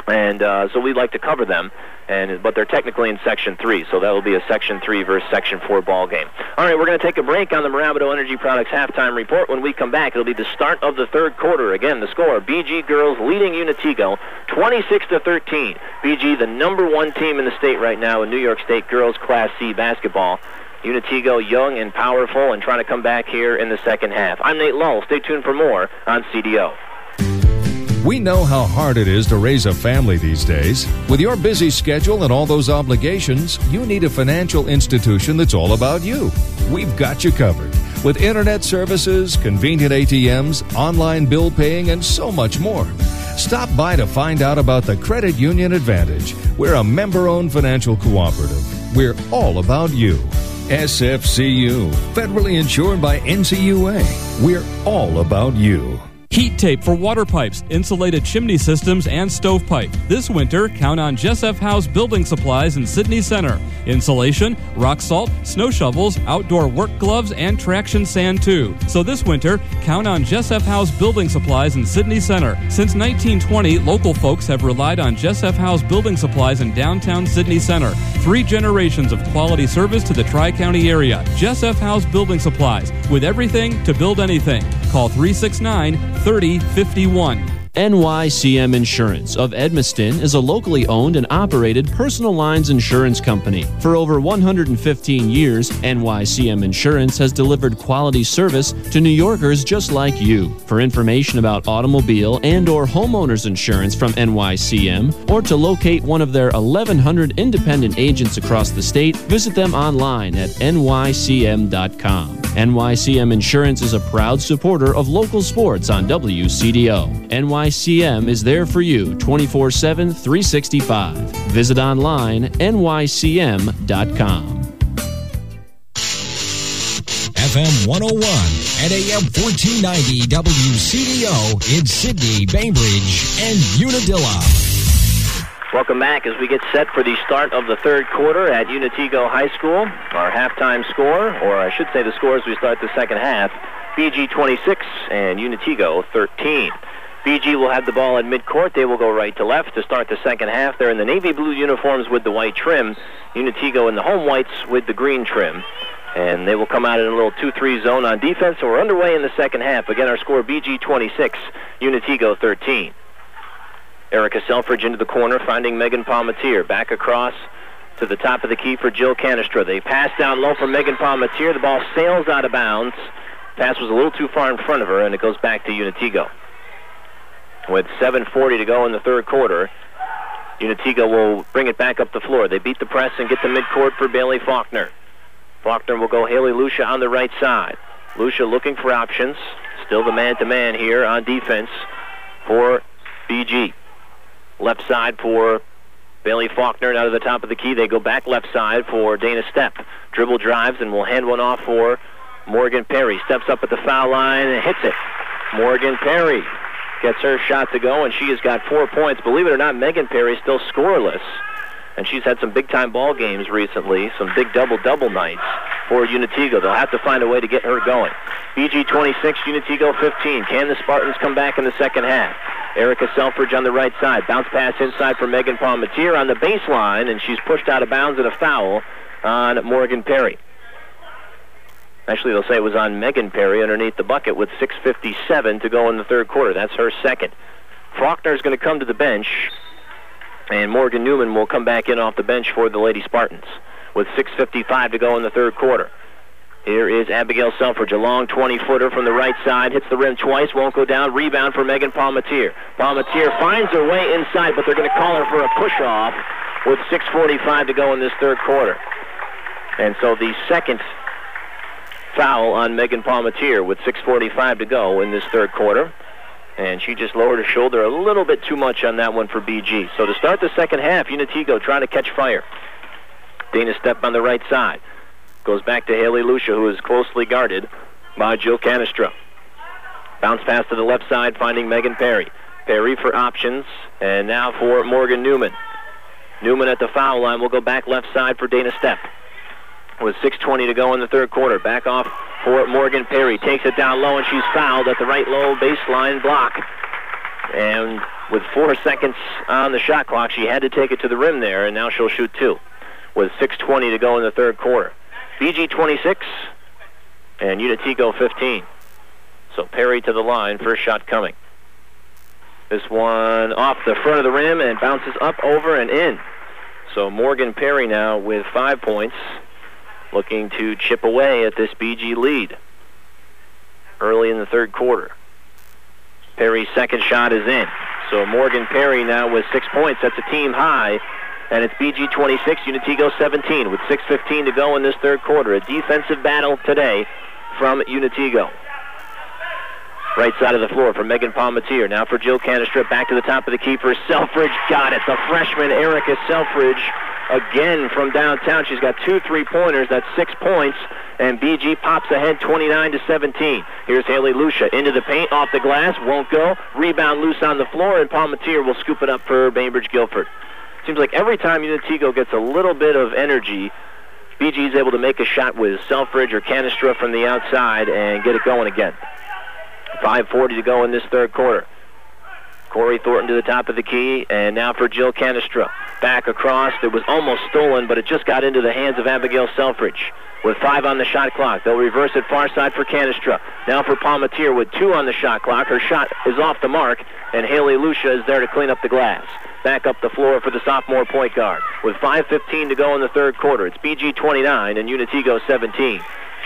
And uh, so we'd like to cover them, and but they're technically in Section three, so that will be a Section three versus Section four ball game. All right, we're going to take a break on the Mirabito Energy Products halftime report. When we come back, it'll be the start of the third quarter. Again, the score, B G girls leading Unitego twenty-six to thirteen. B G, the number one team in the state right now in New York State girls Class C basketball. Unitego young and powerful and trying to come back here in the second half. I'm Nate Lull. Stay tuned for more on C D O. We know how hard it is to raise a family these days. With your busy schedule and all those obligations, you need a financial institution that's all about you. We've got you covered. With internet services, convenient A T Ms, online bill paying, and so much more. Stop by to find out about the Credit Union Advantage. We're a member-owned financial cooperative. We're all about you. S F C U, federally insured by N C U A. We're all about you. Heat tape for water pipes, insulated chimney systems, and stovepipe. This winter, count on Jess F. House Building Supplies in Sydney Center. Insulation, rock salt, snow shovels, outdoor work gloves, and traction sand too. So this winter, count on Jess F. House Building Supplies in Sydney Center. Since nineteen twenty, local folks have relied on Jess F. House Building Supplies in downtown Sydney Center. Three generations of quality service to the Tri-County area. Jess F. House Building Supplies, with everything to build anything. Call three six nine, thirty fifty-one. N Y C M Insurance of Edmiston is a locally owned and operated personal lines insurance company. For over one hundred fifteen years, N Y C M Insurance has delivered quality service to New Yorkers just like you. For information about automobile and or homeowners insurance from N Y C M, or to locate one of their eleven hundred independent agents across the state, visit them online at N Y C M dot com. N Y C M Insurance is a proud supporter of local sports on W C D O. N Y C M is there for you twenty-four seven, three sixty-five. Visit online, N Y C M dot com. F M one oh one and A M fourteen ninety W C D O in Sydney, Bainbridge, and Unadilla. Welcome back as we get set for the start of the third quarter at Unitego High School. Our halftime score, or I should say the score as we start the second half, B G twenty-six and Unitego thirteen. B G will have the ball at midcourt. They will go right to left to start the second half. They're in the navy blue uniforms with the white trim. Unitego in the home whites with the green trim. And they will come out in a little two three zone on defense. So we're underway in the second half. Again, our score B G twenty-six, Unitego thirteen. Erica Selfridge into the corner, finding Megan Palmatier. Back across to the top of the key for Jill Canestra. They pass down low for Megan Palmatier. The ball sails out of bounds. Pass was a little too far in front of her, and it goes back to Unitego. With seven forty to go in the third quarter, Unitego will bring it back up the floor. They beat the press and get to midcourt for Bailey Faulkner. Faulkner will go Haley Lucia on the right side. Lucia looking for options. Still the man-to-man here on defense for B G. Left side for Bailey Faulkner. Now to the top of the key. They go back left side for Dana Stepp. Dribble drives and will hand one off for Morgan Perry. Steps up at the foul line and hits it. Morgan Perry gets her shot to go, and she has got four points. Believe it or not, Megan Perry is still scoreless. And she's had some big-time ball games recently, some big double-double nights for Unitego. They'll have to find a way to get her going. B G twenty-six, Unitego fifteen. Can the Spartans come back in the second half? Erica Selfridge on the right side. Bounce pass inside for Megan Palmatier on the baseline, and she's pushed out of bounds at a foul on Morgan Perry. Actually, they'll say it was on Megan Perry underneath the bucket with six fifty-seven to go in the third quarter. That's her second. Faulkner's going to come to the bench, and Morgan Newman will come back in off the bench for the Lady Spartans with six fifty-five to go in the third quarter. Here is Abigail Selfridge, a long twenty-footer from the right side, hits the rim twice, won't go down. Rebound for Megan Palmatier. Palmatier finds her way inside, but they're going to call her for a push-off with six forty-five to go in this third quarter. And so the second foul on Megan Palmatier with six forty-five to go in this third quarter. And she just lowered her shoulder a little bit too much on that one for B G. So to start the second half, Unitego trying to catch fire. Dana Stepp on the right side. Goes back to Haley Lucia, who is closely guarded by Jill Canestra. Bounce pass to the left side, finding Megan Perry. Perry for options, and now for Morgan Newman. Newman at the foul line will go back left side for Dana Stepp. With six twenty to go in the third quarter. Back off for Morgan Perry. Takes it down low, and she's fouled at the right low baseline block. And with four seconds on the shot clock. She had to take it to the rim there, and now she'll shoot two with six twenty to go in the third quarter. B G twenty-six and Unitigo fifteen. So Perry to the line, first shot coming. This one off the front of the rim and bounces up, over, and in. So Morgan Perry now with five points, looking to chip away at this B G lead early in the third quarter. Perry's second shot is in. So Morgan Perry now with six points. That's a team high. And it's B G twenty-six, Unitigo seventeen with six fifteen to go in this third quarter. A defensive battle today from Unitigo. Right side of the floor for Megan Palmatier. Now for Jill Canestra, back to the top of the key for Selfridge. Got it. The freshman Erica Selfridge again from downtown. She's got two three-pointers. That's six points. And B G pops ahead twenty-nine to seventeen. Here's Haley Lucia into the paint, off the glass, won't go. Rebound loose on the floor, and Palmatier will scoop it up for Bainbridge Guilford. Seems like every time Unitigo gets a little bit of energy, B G is able to make a shot with Selfridge or Canestra from the outside and get it going again. five forty to go in this third quarter. Corey Thornton to the top of the key, and now for Jill Canestra. Back across. It was almost stolen, but it just got into the hands of Abigail Selfridge. With five on the shot clock, they'll reverse it far side for Canestra. Now for Palmatier with two on the shot clock. Her shot is off the mark, and Haley Lucia is there to clean up the glass. Back up the floor for the sophomore point guard. With five fifteen to go in the third quarter, it's B G twenty-nine and Unitigo seventeen.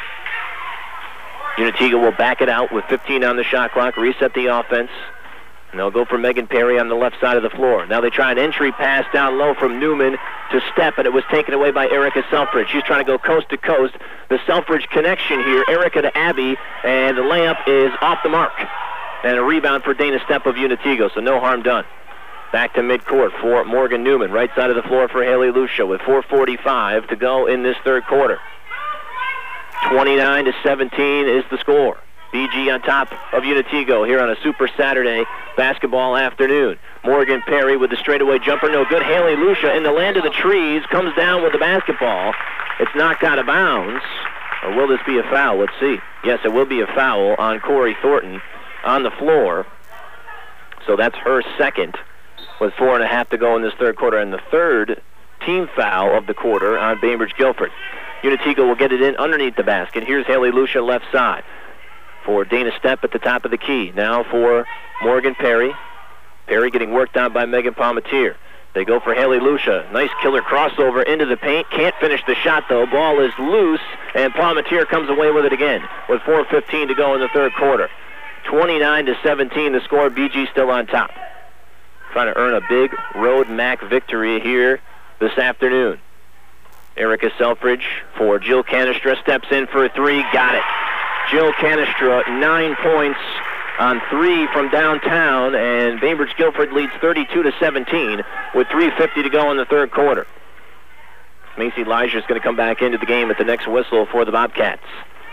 Unitigo will back it out with fifteen on the shot clock, reset the offense, and they'll go for Megan Perry on the left side of the floor. Now they try an entry pass down low from Newman to Stepp, and it was taken away by Erica Selfridge. She's trying to go coast to coast. The Selfridge connection here, Erica to Abby, and the layup is off the mark. And a rebound for Dana Stepp of Unitigo, so no harm done. Back to midcourt for Morgan Newman, right side of the floor for Haley Lucia with four forty-five to go in this third quarter. twenty-nine to seventeen is the score. B G on top of Unitigo here on a Super Saturday basketball afternoon. Morgan Perry with the straightaway jumper, no good. Haley Lucia in the land of the trees, comes down with the basketball. It's knocked out of bounds. Or will this be a foul? Let's see. Yes, it will be a foul on Corey Thornton on the floor. So that's her second, with four and a half to go in this third quarter, and the third team foul of the quarter on Bainbridge Guilford. Unitigo will get it in underneath the basket. Here's Haley Lucia left side for Dana Stepp at the top of the key. Now for Morgan Perry. Perry getting worked on by Megan Palmatier. They go for Haley Lucia. Nice killer crossover into the paint. Can't finish the shot, though. Ball is loose, and Palmatier comes away with it again with four fifteen to go in the third quarter. twenty-nine to seventeen the score. B G still on top. Trying to earn a big road M A C victory here this afternoon. Erica Selfridge for Jill Canestra. Steps in for a three. Got it. Jill Canestra, nine points on three from downtown, and Bainbridge Guilford leads thirty-two to seventeen with three fifty to go in the third quarter. Macy Leisure is going to come back into the game at the next whistle for the Bobcats.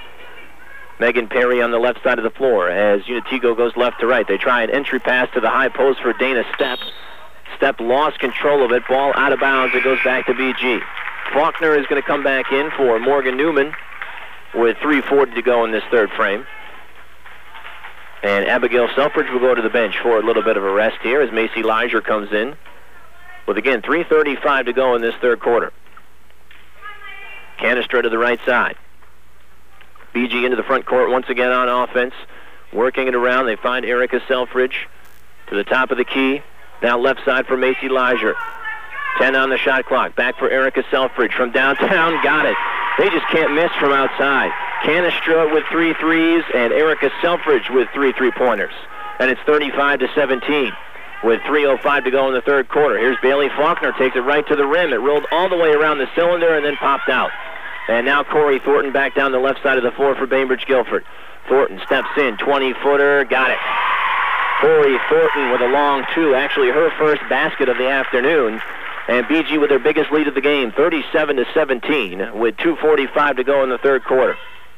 Megan Perry on the left side of the floor as Unitigo goes left to right. They try an entry pass to the high post for Dana Stepp. Stepp lost control of it. Ball out of bounds. It goes back to B G. Faulkner is going to come back in for Morgan Newman with three forty to go in this third frame. And Abigail Selfridge will go to the bench for a little bit of a rest here as Macy Leisure comes in with, again, three thirty-five to go in this third quarter. Canestra to the right side. B G into the front court once again on offense. Working it around. They find Erica Selfridge to the top of the key. Now left side for Macy Leisure. ten on the shot clock. Back for Erica Selfridge from downtown. Got it. They just can't miss from outside. Canestra with three threes and Erica Selfridge with three three-pointers. And it's thirty-five to seventeen with three oh five to go in the third quarter. Here's Bailey Faulkner. Takes it right to the rim. It rolled all the way around the cylinder and then popped out. And now Corey Thornton back down the left side of the floor for Bainbridge Guilford. Thornton steps in. twenty-footer. Got it. Corey Thornton with a long two. Actually her first basket of the afternoon. And B G with their biggest lead of the game, thirty-seven to seventeen, with two forty-five to go in the third quarter.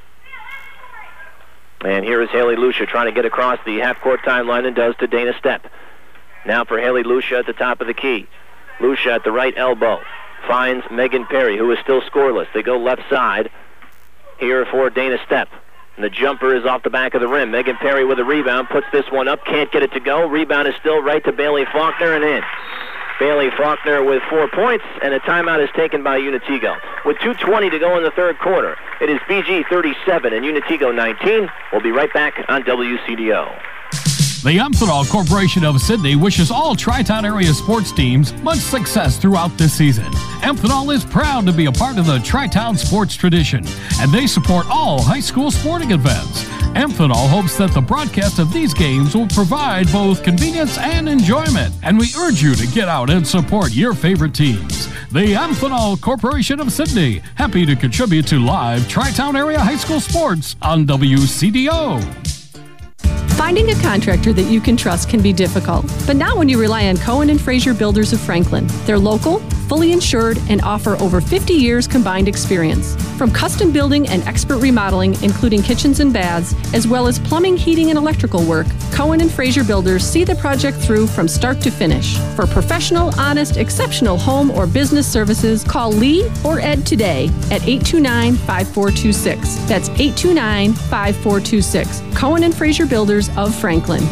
And here is Haley Lucia trying to get across the half-court timeline and does to Dana Stepp. Now for Haley Lucia at the top of the key. Lucia at the right elbow finds Megan Perry, who is still scoreless. They go left side here for Dana Stepp. And the jumper is off the back of the rim. Megan Perry with a rebound, puts this one up, can't get it to go. Rebound is still right to Bailey Faulkner and in. Bailey Faulkner with four points, and a timeout is taken by Unitigo. With two twenty to go in the third quarter, it is B G thirty-seven and Unitigo nineteen. We'll be right back on W C D O. The Amphenol Corporation of Sydney wishes all Tri-Town area sports teams much success throughout this season. Amphenol is proud to be a part of the Tri-Town sports tradition, and they support all high school sporting events. Amphenol hopes that the broadcast of these games will provide both convenience and enjoyment, and we urge you to get out and support your favorite teams. The Amphenol Corporation of Sydney, happy to contribute to live Tri-Town area high school sports on W C D O. Finding a contractor that you can trust can be difficult, but not when you rely on Cohen and Fraser Builders of Franklin. They're local, fully insured, and offer over fifty years combined experience. From custom building and expert remodeling, including kitchens and baths, as well as plumbing, heating, and electrical work, Cohen and Fraser Builders see the project through from start to finish. For professional, honest, exceptional home or business services, call Lee or Ed today at eight two nine, five four two six. That's eight two nine, five four two six. Cohen and Fraser Builders of Franklin.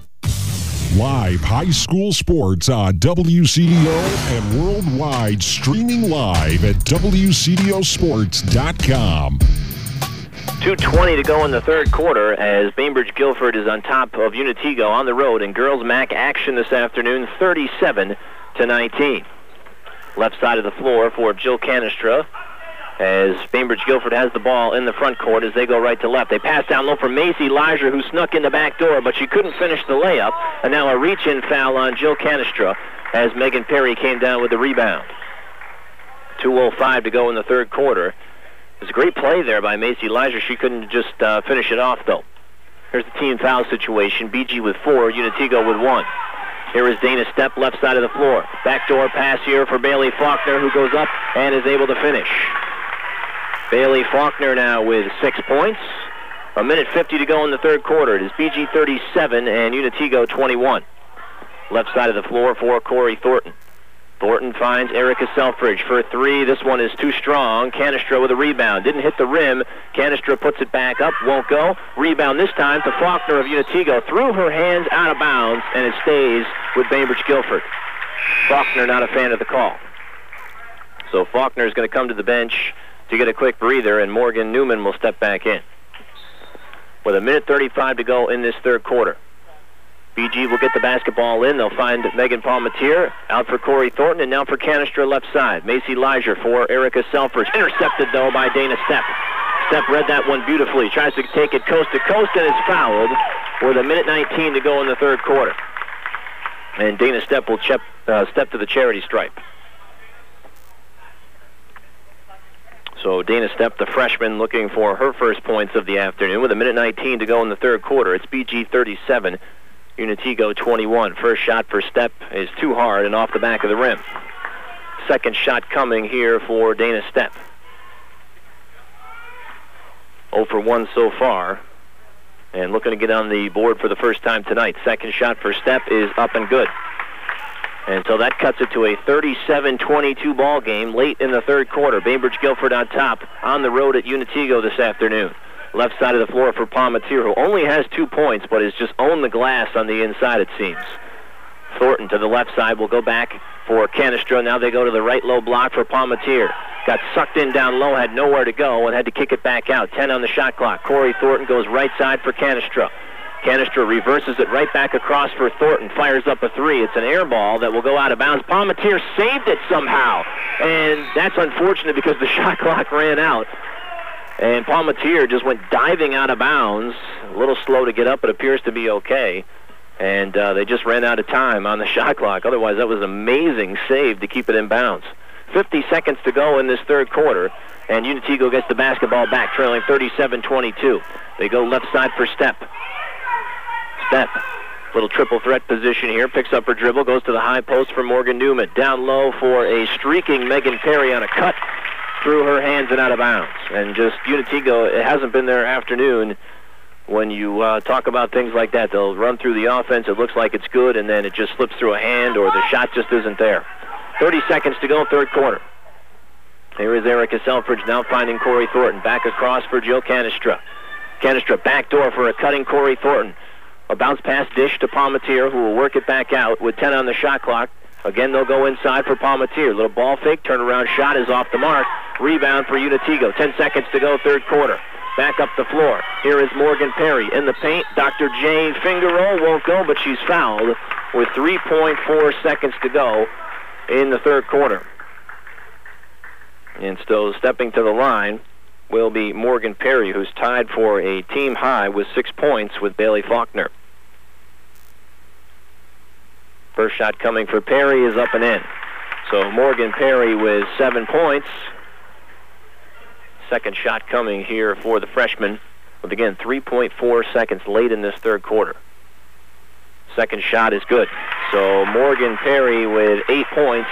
Live high school sports on W C D O and worldwide, streaming live at W C D O sports dot com. two twenty to go in the third quarter as Bainbridge Guilford is on top of Unitigo on the road in girls M A C action this afternoon, thirty-seven to nineteen. Left side of the floor for Jill Canestra as Bainbridge Guilford has the ball in the front court as they go right to left. They pass down low for Macy Leisure, who snuck in the back door, but she couldn't finish the layup. And now a reach-in foul on Jill Canestra as Megan Perry came down with the rebound. two oh five to go in the third quarter. It was a great play there by Macy Leisure. She couldn't just uh, finish it off, though. Here's the team foul situation. B G with four, Unitigo with one. Here is Dana Stepp, left side of the floor. Backdoor pass here for Bailey Faulkner, who goes up and is able to finish. Bailey Faulkner now with six points. A minute fifty to go in the third quarter. It is B G thirty-seven and Unitigo twenty-one. Left side of the floor for Corey Thornton. Thornton finds Erica Selfridge for a three. This one is too strong. Canestra with a rebound. Didn't hit the rim. Canestra puts it back up. Won't go. Rebound this time to Faulkner of Unitigo. Threw her hands out of bounds, and it stays with Bainbridge Guilford. Faulkner not a fan of the call. So Faulkner is going to come to the bench to get a quick breather, and Morgan Newman will step back in. With a minute thirty-five to go in this third quarter. B G will get the basketball in. They'll find Megan Palmatier out for Corey Thornton, and now for Canestra left side. Macy Leisure for Erica Selfridge. Intercepted, though, by Dana Stepp. Stepp read that one beautifully. Tries to take it coast to coast, and is fouled with a minute nineteen to go in the third quarter. And Dana Stepp will chep, uh, step to the charity stripe. So Dana Stepp, the freshman, looking for her first points of the afternoon with a minute nineteen to go in the third quarter. It's B G thirty-seven, Unitigo twenty-one. First shot for Stepp is too hard and off the back of the rim. Second shot coming here for Dana Stepp. oh for one so far. And looking to get on the board for the first time tonight. Second shot for Stepp is up and good. And so that cuts it to a thirty-seven twenty-two ball game late in the third quarter. Bainbridge Guilford on top on the road at Unitigo this afternoon. Left side of the floor for Palmatier, who only has two points but has just owned the glass on the inside, it seems. Thornton to the left side will go back for Canestra. Now they go to the right low block for Palmatier. Got sucked in down low, had nowhere to go, and had to kick it back out. ten on the shot clock. Corey Thornton goes right side for Canestra. Canestra reverses it right back across for Thornton. Fires up a three. It's an air ball that will go out of bounds. Palmatier saved it somehow. And that's unfortunate because the shot clock ran out. And Palmatier just went diving out of bounds. A little slow to get up, but appears to be okay. And uh, they just ran out of time on the shot clock. Otherwise, that was an amazing save to keep it in bounds. fifty seconds to go in this third quarter. And Unitigo gets the basketball back, trailing thirty-seven twenty-two. They go left side for Stepp. Stepp, little triple threat position here, picks up her dribble, goes to the high post for Morgan Newman. Down low for a streaking Megan Perry on a cut through her hands and out of bounds. And just Unitigo, it hasn't been their afternoon. When you uh, talk about things like that, they'll run through the offense, it looks like it's good, and then it just slips through a hand or the shot just isn't there. thirty seconds to go, third quarter. Here is Erica Selfridge now finding Corey Thornton. Back across for Jill Canestra. Canistro backdoor for a cutting Corey Thornton. A bounce pass dish to Palmatier, who will work it back out with ten on the shot clock. Again, they'll go inside for Palmatier. Little ball fake, turnaround shot is off the mark. Rebound for Unitigo. Ten seconds to go, third quarter. Back up the floor. Here is Morgan Perry in the paint. Doctor J finger roll won't go, but she's fouled with three point four seconds to go in the third quarter. And so stepping to the line will be Morgan Perry, who's tied for a team high with six points with Bailey Faulkner. First shot coming for Perry is up and in. So Morgan Perry with seven points. Second shot coming here for the freshman with, again, three point four seconds late in this third quarter. Second shot is good. So Morgan Perry with eight points.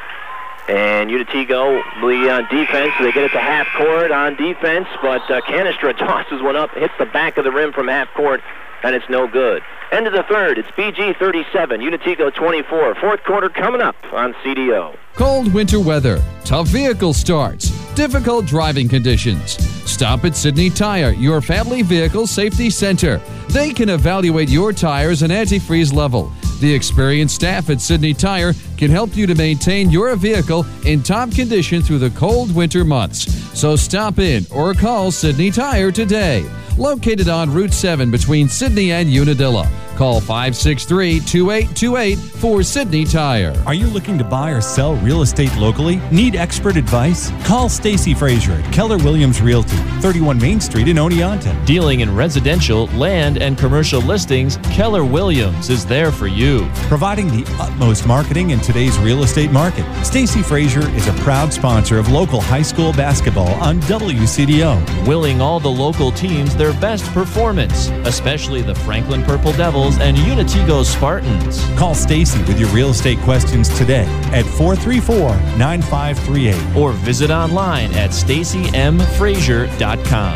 And Unitigo will be on defense. So they get it to half court on defense, but uh, Canistro tosses one up, hits the back of the rim from half court, and it's no good. End of the third. It's B G thirty-seven, Unitigo twenty-four. Fourth quarter coming up on C D O. Cold winter weather, tough vehicle starts, difficult driving conditions. Stop at Sydney Tire, your family vehicle safety center. They can evaluate your tires and antifreeze level. The experienced staff at Sydney Tire can help you to maintain your vehicle in top condition through the cold winter months. So stop in or call Sydney Tire today. Located on Route seven between Sydney and Unadilla. Call five six three, two eight two eight for Sydney Tire. Are you looking to buy or sell real estate locally? Need expert advice? Call Stacy Frazier at Keller Williams Realty, thirty-one Main Street in Oneonta. Dealing in residential, land, and commercial listings, Keller Williams is there for you. Providing the utmost marketing in today's real estate market. Stacy Frazier is a proud sponsor of local high school basketball on W C D O. Willing all the local teams their best performance, especially the Franklin Purple Devils and Unitigo Spartans. Call Stacy with your real estate questions today at four three four, nine five three eight or visit online at stacy m frazier dot com.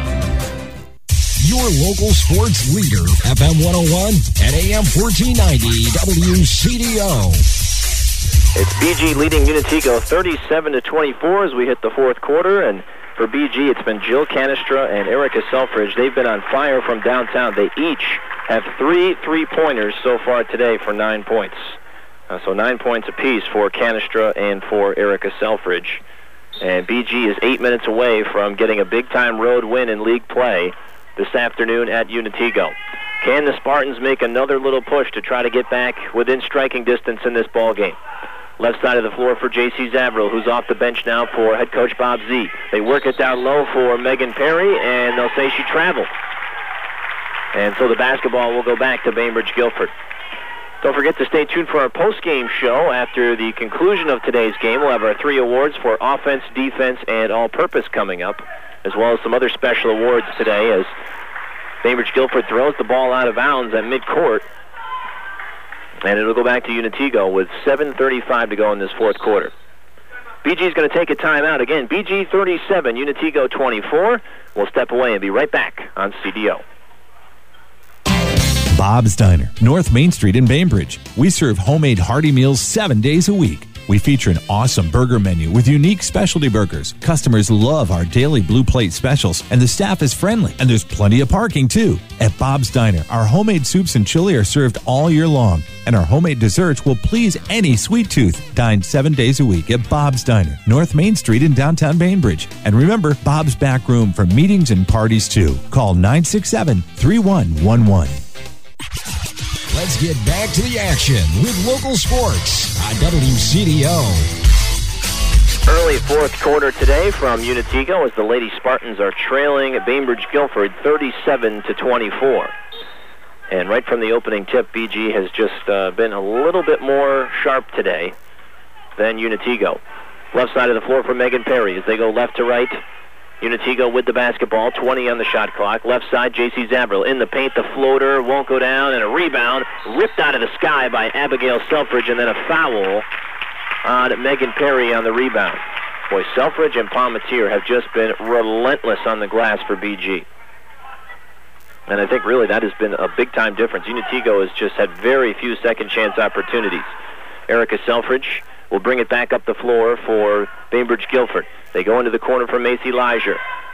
Your local sports leader, F M one oh one and A M fourteen ninety W C D O. It's B G leading Unitigo thirty-seven to twenty-four as we hit the fourth quarter, and for B G it's been Jill Canestra and Erica Selfridge. They've been on fire from downtown. They each have three three-pointers so far today for nine points. Uh, so nine points apiece for Canestra and for Erica Selfridge. And B G is eight minutes away from getting a big-time road win in league play this afternoon at Unitigo. Can the Spartans make another little push to try to get back within striking distance in this ball game? Left side of the floor for J C Zavril, who's off the bench now for head coach Bob Z. They work it down low for Megan Perry, and they'll say she traveled. And so the basketball will go back to Bainbridge Guilford. Don't forget to stay tuned for our post-game show. After the conclusion of today's game, we'll have our three awards for offense, defense, and all-purpose coming up, as well as some other special awards today as Bainbridge Guilford throws the ball out of bounds at midcourt. And it'll go back to Unitigo with seven thirty-five to go in this fourth quarter. B G's going to take a timeout. Again, B G thirty-seven, Unitigo twenty-four. We'll step away and be right back on C D O. Bob's Diner, North Main Street in Bainbridge. We serve homemade hearty meals seven days a week. We feature an awesome burger menu with unique specialty burgers. Customers love our daily blue plate specials, and the staff is friendly, and there's plenty of parking too. At Bob's Diner, our homemade soups and chili are served all year long, and our homemade desserts will please any sweet tooth. Dine seven days a week at Bob's Diner, North Main Street in downtown Bainbridge. And remember, Bob's back room for meetings and parties too. Call nine six seven, three one one one. Let's get back to the action with local sports on W C D O. Early fourth quarter today from Unitigo as the Lady Spartans are trailing Bainbridge Guilford thirty-seven to twenty-four. And right from the opening tip, B G has just uh, been a little bit more sharp today than Unitigo. Left side of the floor for Megan Perry as they go left to right. Unitigo with the basketball, twenty on the shot clock. Left side, J C Zavril in the paint. The floater won't go down, and a rebound ripped out of the sky by Abigail Selfridge, and then a foul on Megan Perry on the rebound. Boy, Selfridge and Palmatier have just been relentless on the glass for B G. And I think really that has been a big-time difference. Unitigo has just had very few second-chance opportunities. Erica Selfridge will bring it back up the floor for Bainbridge Guilford. They go into the corner for Macy Leisure.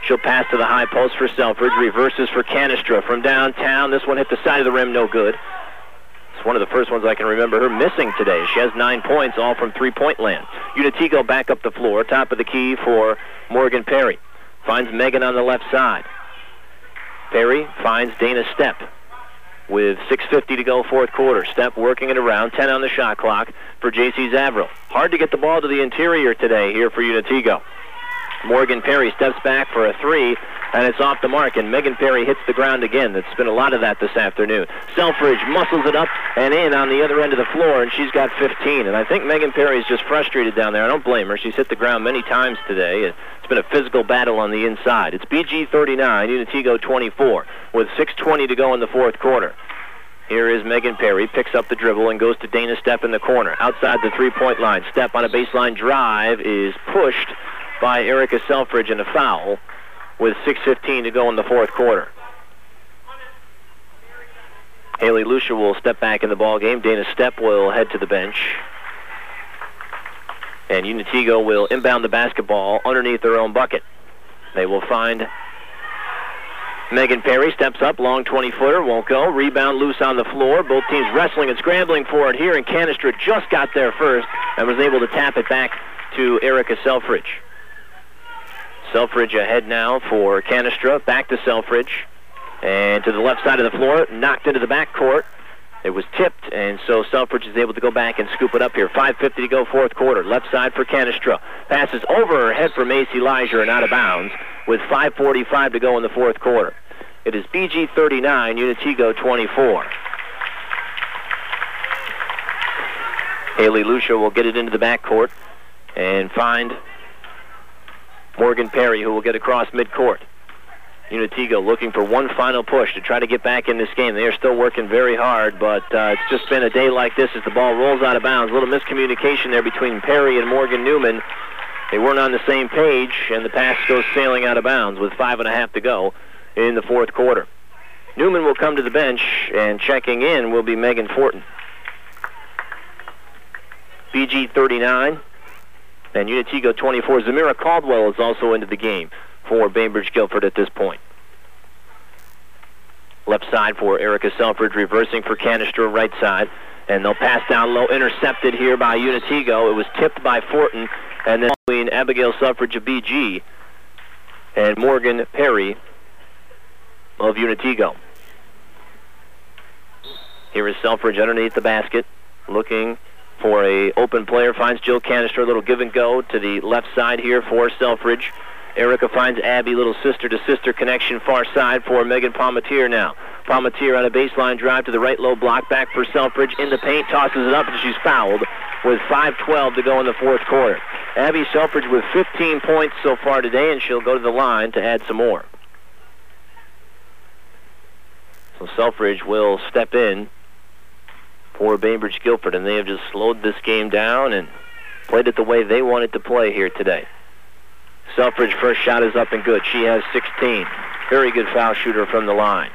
She'll pass to the high post for Selfridge. Reverses for Canistro from downtown. This one hit the side of the rim, no good. It's one of the first ones I can remember her missing today. She has nine points, all from three-point land. Unitigo back up the floor. Top of the key for Morgan Perry. Finds Megan on the left side. Perry finds Dana Stepp with six fifty to go fourth quarter. Stepp working it around, ten on the shot clock for J C Zavril. Hard to get the ball to the interior today here for Unitigo. Morgan Perry steps back for a three, and it's off the mark, and Megan Perry hits the ground again. There's been a lot of that this afternoon. Selfridge muscles it up and in on the other end of the floor, and she's got fifteen. And I think Megan Perry is just frustrated down there. I don't blame her. She's hit the ground many times today. It's been a physical battle on the inside. It's B G thirty-nine, Unitigo twenty-four, with six twenty to go in the fourth quarter. Here is Megan Perry, picks up the dribble and goes to Dana Stepp in the corner. Outside the three-point line. Stepp on a baseline drive is pushed by Erica Selfridge and a foul with six fifteen to go in the fourth quarter. Haley Lucia will step back in the ball game. Dana Stepp will head to the bench. And Unitigo will inbound the basketball underneath their own bucket. They will find Megan Perry, steps up, long twenty-footer, won't go. Rebound loose on the floor. Both teams wrestling and scrambling for it here, and Canistro just got there first and was able to tap it back to Erica Selfridge. Selfridge ahead now for Canistro. Back to Selfridge. And to the left side of the floor, knocked into the backcourt. It was tipped, and so Selfridge is able to go back and scoop it up here. five fifty to go, fourth quarter. Left side for Canistro. Passes over her head for Macy Leisure and out of bounds with five forty-five to go in the fourth quarter. It is B G thirty-nine, Unitigo twenty-four. Haley Lucia will get it into the backcourt and find Morgan Perry, who will get across midcourt. Unitigo looking for one final push to try to get back in this game. They are still working very hard, but uh, it's just been a day like this as the ball rolls out of bounds. A little miscommunication there between Perry and Morgan Newman. They weren't on the same page, and the pass goes sailing out of bounds with five and a half to go in the fourth quarter. Newman will come to the bench, and checking in will be Megan Fortin. B G thirty-nine. And Unitigo twenty-four. Zamira Caldwell is also into the game for Bainbridge Guilford at this point. Left side for Erica Selfridge, reversing for Canistro, right side. And they'll pass down low, intercepted here by Unitigo. It was tipped by Fortin, and then between Abigail Selfridge of B G and Morgan Perry of Unitigo. Here is Selfridge underneath the basket, looking for a open player, finds Jill Canistro, a little give and go to the left side here for Selfridge. Erica finds Abby, little sister-to-sister connection far side for Megan Palmatier now. Palmatier on a baseline drive to the right low block, back for Selfridge in the paint, tosses it up, and she's fouled with five twelve to go in the fourth quarter. Abby Selfridge with fifteen points so far today, and she'll go to the line to add some more. So Selfridge will step in for Bainbridge Guilford, and they have just slowed this game down and played it the way they wanted to play here today. Selfridge first shot is up and good. She has sixteen. Very good foul shooter from the line.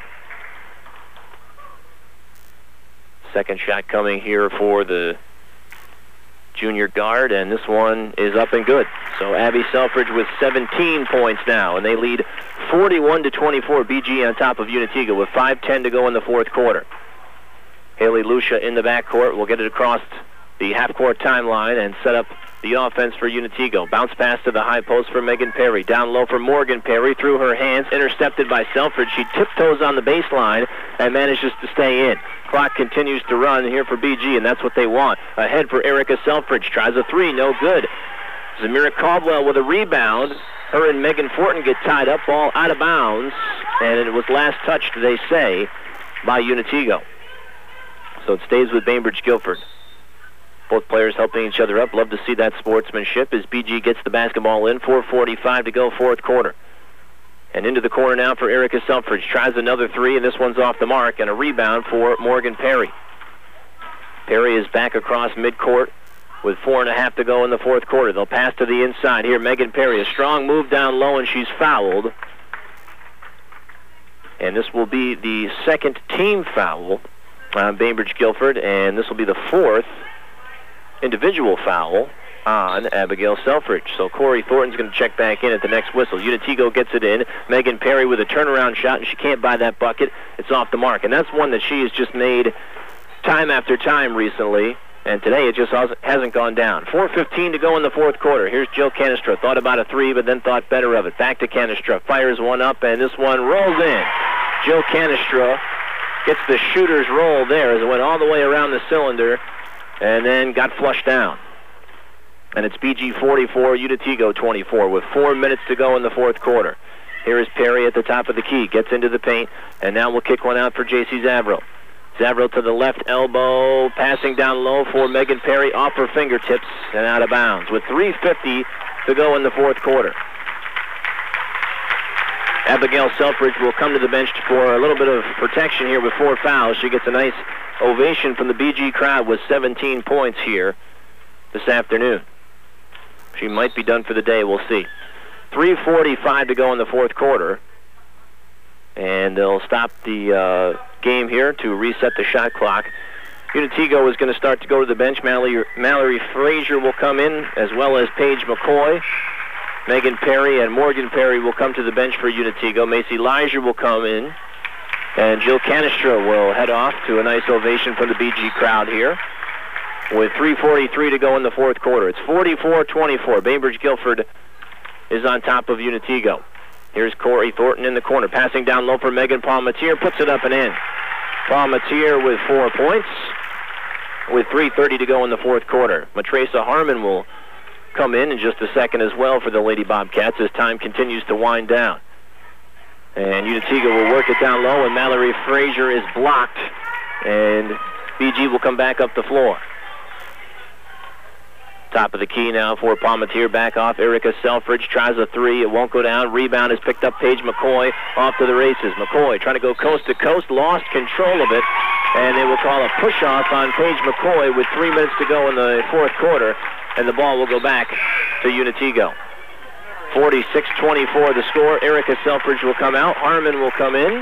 Second shot coming here for the junior guard, and this one is up and good. So Abby Selfridge with seventeen points now, and they lead forty-one to twenty-four. B G on top of Unitigo with five ten to go in the fourth quarter. Haley Lucia in the backcourt will get it across the half-court timeline and set up the offense for Unitigo. Bounce pass to the high post for Megan Perry. Down low for Morgan Perry. Through her hands. Intercepted by Selfridge. She tiptoes on the baseline and manages to stay in. Clock continues to run here for B G, and that's what they want. Ahead for Erica Selfridge. Tries a three. No good. Zamira Caldwell with a rebound. Her and Megan Fortin get tied up. Ball out of bounds. And it was last touched, they say, by Unitigo. So it stays with Bainbridge Guilford. Both players helping each other up. Love to see that sportsmanship as B G gets the basketball in. four forty-five to go, fourth quarter. And into the corner now for Erica Selfridge. Tries another three, and this one's off the mark. And a rebound for Morgan Perry. Perry is back across midcourt with four and a half to go in the fourth quarter. They'll pass to the inside here. Megan Perry, a strong move down low, and she's fouled. And this will be the second team foul on Bainbridge Guilford, and this will be the fourth individual foul on Abigail Selfridge. So Corey Thornton's going to check back in at the next whistle. Unitigo gets it in. Megan Perry with a turnaround shot, and she can't buy that bucket. It's off the mark, and that's one that she has just made time after time recently, and today it just hasn't gone down. four fifteen to go in the fourth quarter. Here's Jill Canestra. Thought about a three, but then thought better of it. Back to Canestra. Fires one up, and this one rolls in. Jill Canestra gets the shooter's roll there as it went all the way around the cylinder and then got flushed down. And it's B G forty-four, Unitigo twenty-four with four minutes to go in the fourth quarter. Here is Perry at the top of the key, gets into the paint, and now we'll kick one out for J C Zavro. Zavro to the left elbow, passing down low for Megan Perry, off her fingertips and out of bounds with three fifty to go in the fourth quarter. Abigail Selfridge will come to the bench for a little bit of protection here with four fouls. She gets a nice ovation from the B G crowd with seventeen points here this afternoon. She might be done for the day, we'll see. three forty-five to go in the fourth quarter. And they'll stop the uh, game here to reset the shot clock. Unitigo is going to start to go to the bench. Mallory, Mallory Frazier will come in, as well as Paige McCoy. Megan Perry and Morgan Perry will come to the bench for Unitigo. Macy Liger will come in. And Jill Canestra will head off to a nice ovation from the B G crowd here, with three forty-three to go in the fourth quarter. It's forty-four twenty-four. Bainbridge Guilford is on top of Unitigo. Here's Corey Thornton in the corner, passing down low for Megan Palmatier, puts it up and in. Palmatier with four points, with three thirty to go in the fourth quarter. Matresa Harmon will come in in just a second as well for the Lady Bobcats as time continues to wind down. And Unitigo will work it down low, and Mallory Frazier is blocked, and B G will come back up the floor. Top of the key now for Palmatier. Back off. Erica Selfridge tries a three. It won't go down. Rebound is picked up. Paige McCoy off to the races. McCoy trying to go coast to coast. Lost control of it. And they will call a push-off on Paige McCoy with three minutes to go in the fourth quarter. And the ball will go back to Unitigo. forty-six twenty-four the score. Erica Selfridge will come out. Harmon will come in.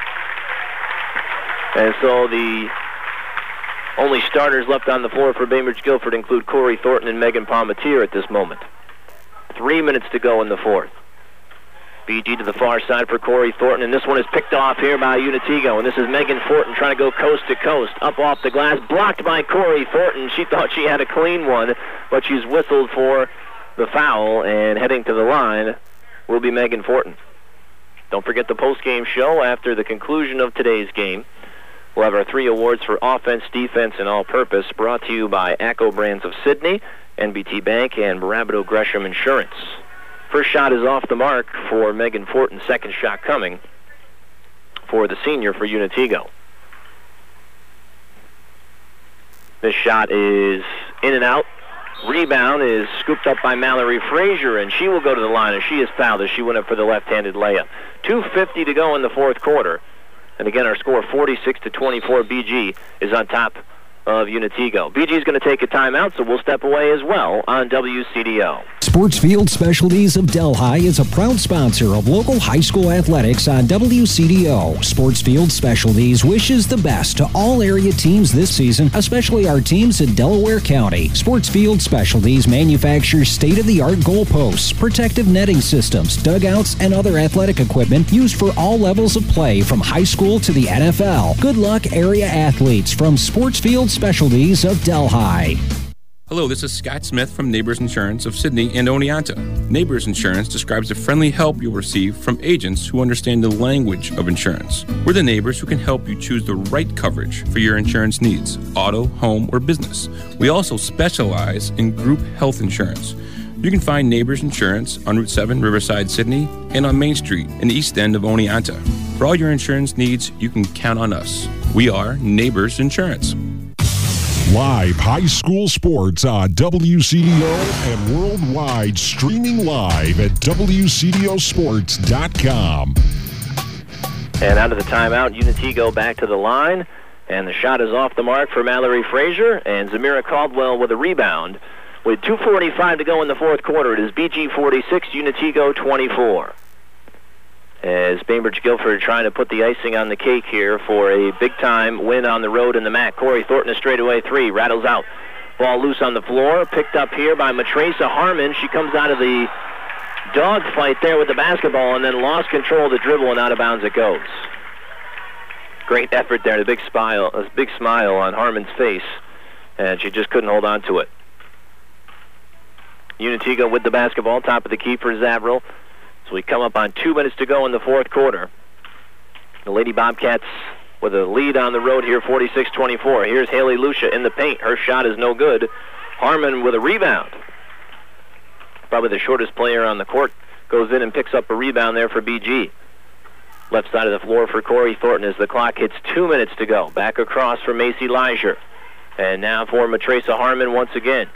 And so the only starters left on the floor for Bainbridge Guilford include Corey Thornton and Megan Palmatier at this moment. Three minutes to go in the fourth. B G to the far side for Corey Thornton, and this one is picked off here by Unitigo, and this is Megan Fortin trying to go coast to coast, up off the glass, blocked by Corey Thornton. She thought she had a clean one, but she's whistled for the foul, and heading to the line will be Megan Fortin. Don't forget the post-game show after the conclusion of today's game. We'll have our three awards for offense, defense, and all-purpose, brought to you by ACCO Brands of Sydney, N B T Bank, and Barabito Gresham Insurance. First shot is off the mark for Megan Fortin. Second shot coming for the senior for Unitigo. This shot is in and out. Rebound is scooped up by Mallory Frazier, and she will go to the line, and she is fouled as she went up for the left-handed layup. two fifty to go in the fourth quarter. And again, our score forty-six to twenty-four. B G is on top of Unitigo. B G is going to take a timeout, so we'll step away as well on W C D O. Sportsfield Specialties of Delhi is a proud sponsor of local high school athletics on W C D O. Sportsfield Specialties wishes the best to all area teams this season, especially our teams in Delaware County. Sportsfield Specialties manufactures state-of-the-art goalposts, protective netting systems, dugouts, and other athletic equipment used for all levels of play from high school to the N F L. Good luck, area athletes, from Sportsfield Specialties of Delhi. Hello, this is Scott Smith from Neighbors Insurance of Sydney and Oneonta. Neighbors Insurance describes the friendly help you'll receive from agents who understand the language of insurance. We're the neighbors who can help you choose the right coverage for your insurance needs, auto, home, or business. We also specialize in group health insurance. You can find Neighbors Insurance on Route seven, Riverside, Sydney, and on Main Street in the east end of Oneonta. For all your insurance needs, you can count on us. We are Neighbors Insurance. Live high school sports on W C D O and worldwide, streaming live at W C D O sports dot com. And out of the timeout, Unitigo back to the line, and the shot is off the mark for Mallory Frazier, and Zamira Caldwell with a rebound. With two forty-five to go in the fourth quarter, it is B G forty-six, Unitigo twenty-four. As Bainbridge Guilford trying to put the icing on the cake here for a big-time win on the road in the M A C. Corey Thornton, a straightaway three, rattles out Ball loose on the floor, picked up here by Matresa Harmon. She comes out of the dog fight there with the basketball and then lost control of the dribble, and out of bounds it goes. Great effort there, and a big smile, a big smile on Harmon's face, and she just couldn't hold on to it. Unitigo with the basketball, top of the key for Zavril. So we come up on two minutes to go in the fourth quarter. The Lady Bobcats with a lead on the road here, forty-six twenty-four. Here's Haley Lucia in the paint. Her shot is no good. Harmon with a rebound. Probably the shortest player on the court goes in and picks up a rebound there for B G. Left side of the floor for Corey Thornton as the clock hits two minutes to go. Back across for Macy Leisure. And now for Matresa Harmon once again.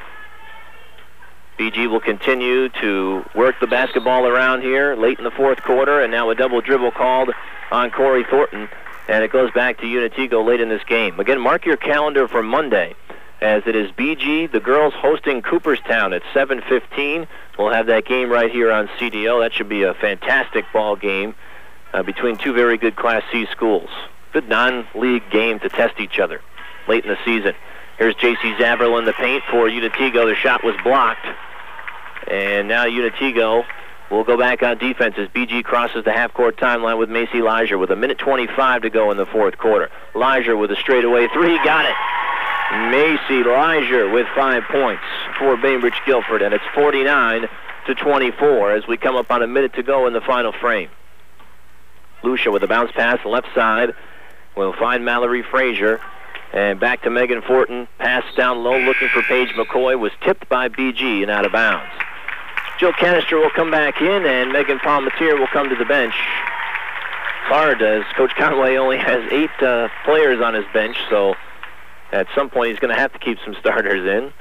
B G will continue to work the basketball around here late in the fourth quarter, and now a double dribble called on Corey Thornton, and it goes back to Unitigo late in this game. Again, mark your calendar for Monday, as it is B G, the girls hosting Cooperstown at seven fifteen. We'll have that game right here on C D O. That should be a fantastic ball game uh, between two very good Class C schools. Good non-league game to test each other late in the season. Here's J C Zavril in the paint for Unitigo. The shot was blocked. And now Unitigo will go back on defense as B G crosses the half-court timeline with Macy Leisure with a minute twenty-five to go in the fourth quarter. Leisure with a straightaway three. Got it. Macy Leisure with five points for Bainbridge Guilford, and it's forty-nine to twenty-four as we come up on a minute to go in the final frame. Lucia with a bounce pass left side. We'll find Mallory Frazier. And back to Megan Fortin. Pass down low looking for Paige McCoy. Was tipped by B G and out of bounds. Jill Canister will come back in, and Megan Palmatier will come to the bench. Hard, as Coach Conway only has eight uh, players on his bench, so at some point he's going to have to keep some starters in.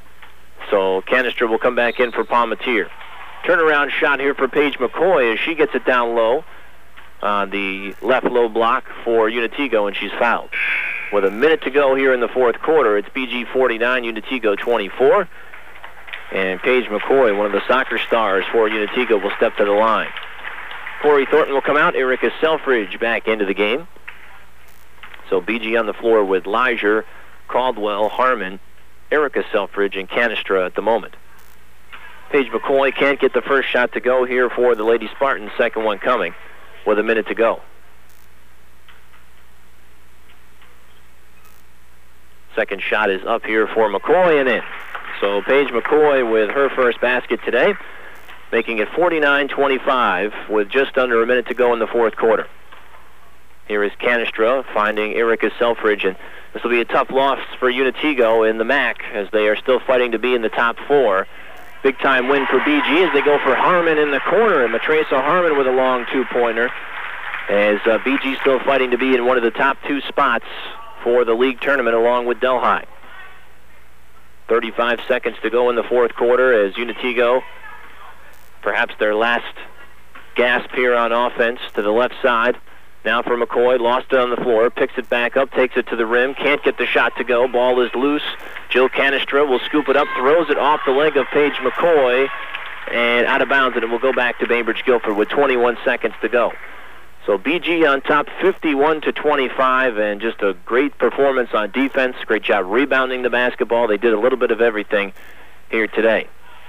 So Canister will come back in for Palmatier. Turnaround shot here for Paige McCoy as she gets it down low on the left low block for Unitigo, and she's fouled. With a minute to go here in the fourth quarter, it's B G forty-nine, Unitigo twenty-four. And Paige McCoy, one of the soccer stars for Unitigo, will step to the line. Corey Thornton will come out. Erica Selfridge back into the game. So B G on the floor with Leisure, Caldwell, Harmon, Erica Selfridge, and Canistra at the moment. Paige McCoy can't get the first shot to go here for the Lady Spartans. Second one coming with a minute to go. Second shot is up here for McCoy and in. So Paige McCoy with her first basket today, making it forty-nine twenty-five with just under a minute to go in the fourth quarter. Here is Canistra finding Erica Selfridge, and this will be a tough loss for Unitigo in the M A C as they are still fighting to be in the top four. Big time win for B G as they go for Harmon in the corner, and Matresa Harmon with a long two-pointer as uh, B G still fighting to be in one of the top two spots for the league tournament along with Delhi. thirty-five seconds to go in the fourth quarter as Unitigo, perhaps their last gasp here on offense, to the left side. Now for McCoy, lost it on the floor, picks it back up, takes it to the rim, can't get the shot to go, ball is loose. Jill Canistra will scoop it up, throws it off the leg of Paige McCoy, and out of bounds, and it will go back to Bainbridge Guilford with twenty-one seconds to go. So B G on top fifty-one to twenty-five, and just a great performance on defense. Great job rebounding the basketball. They did a little bit of everything here today.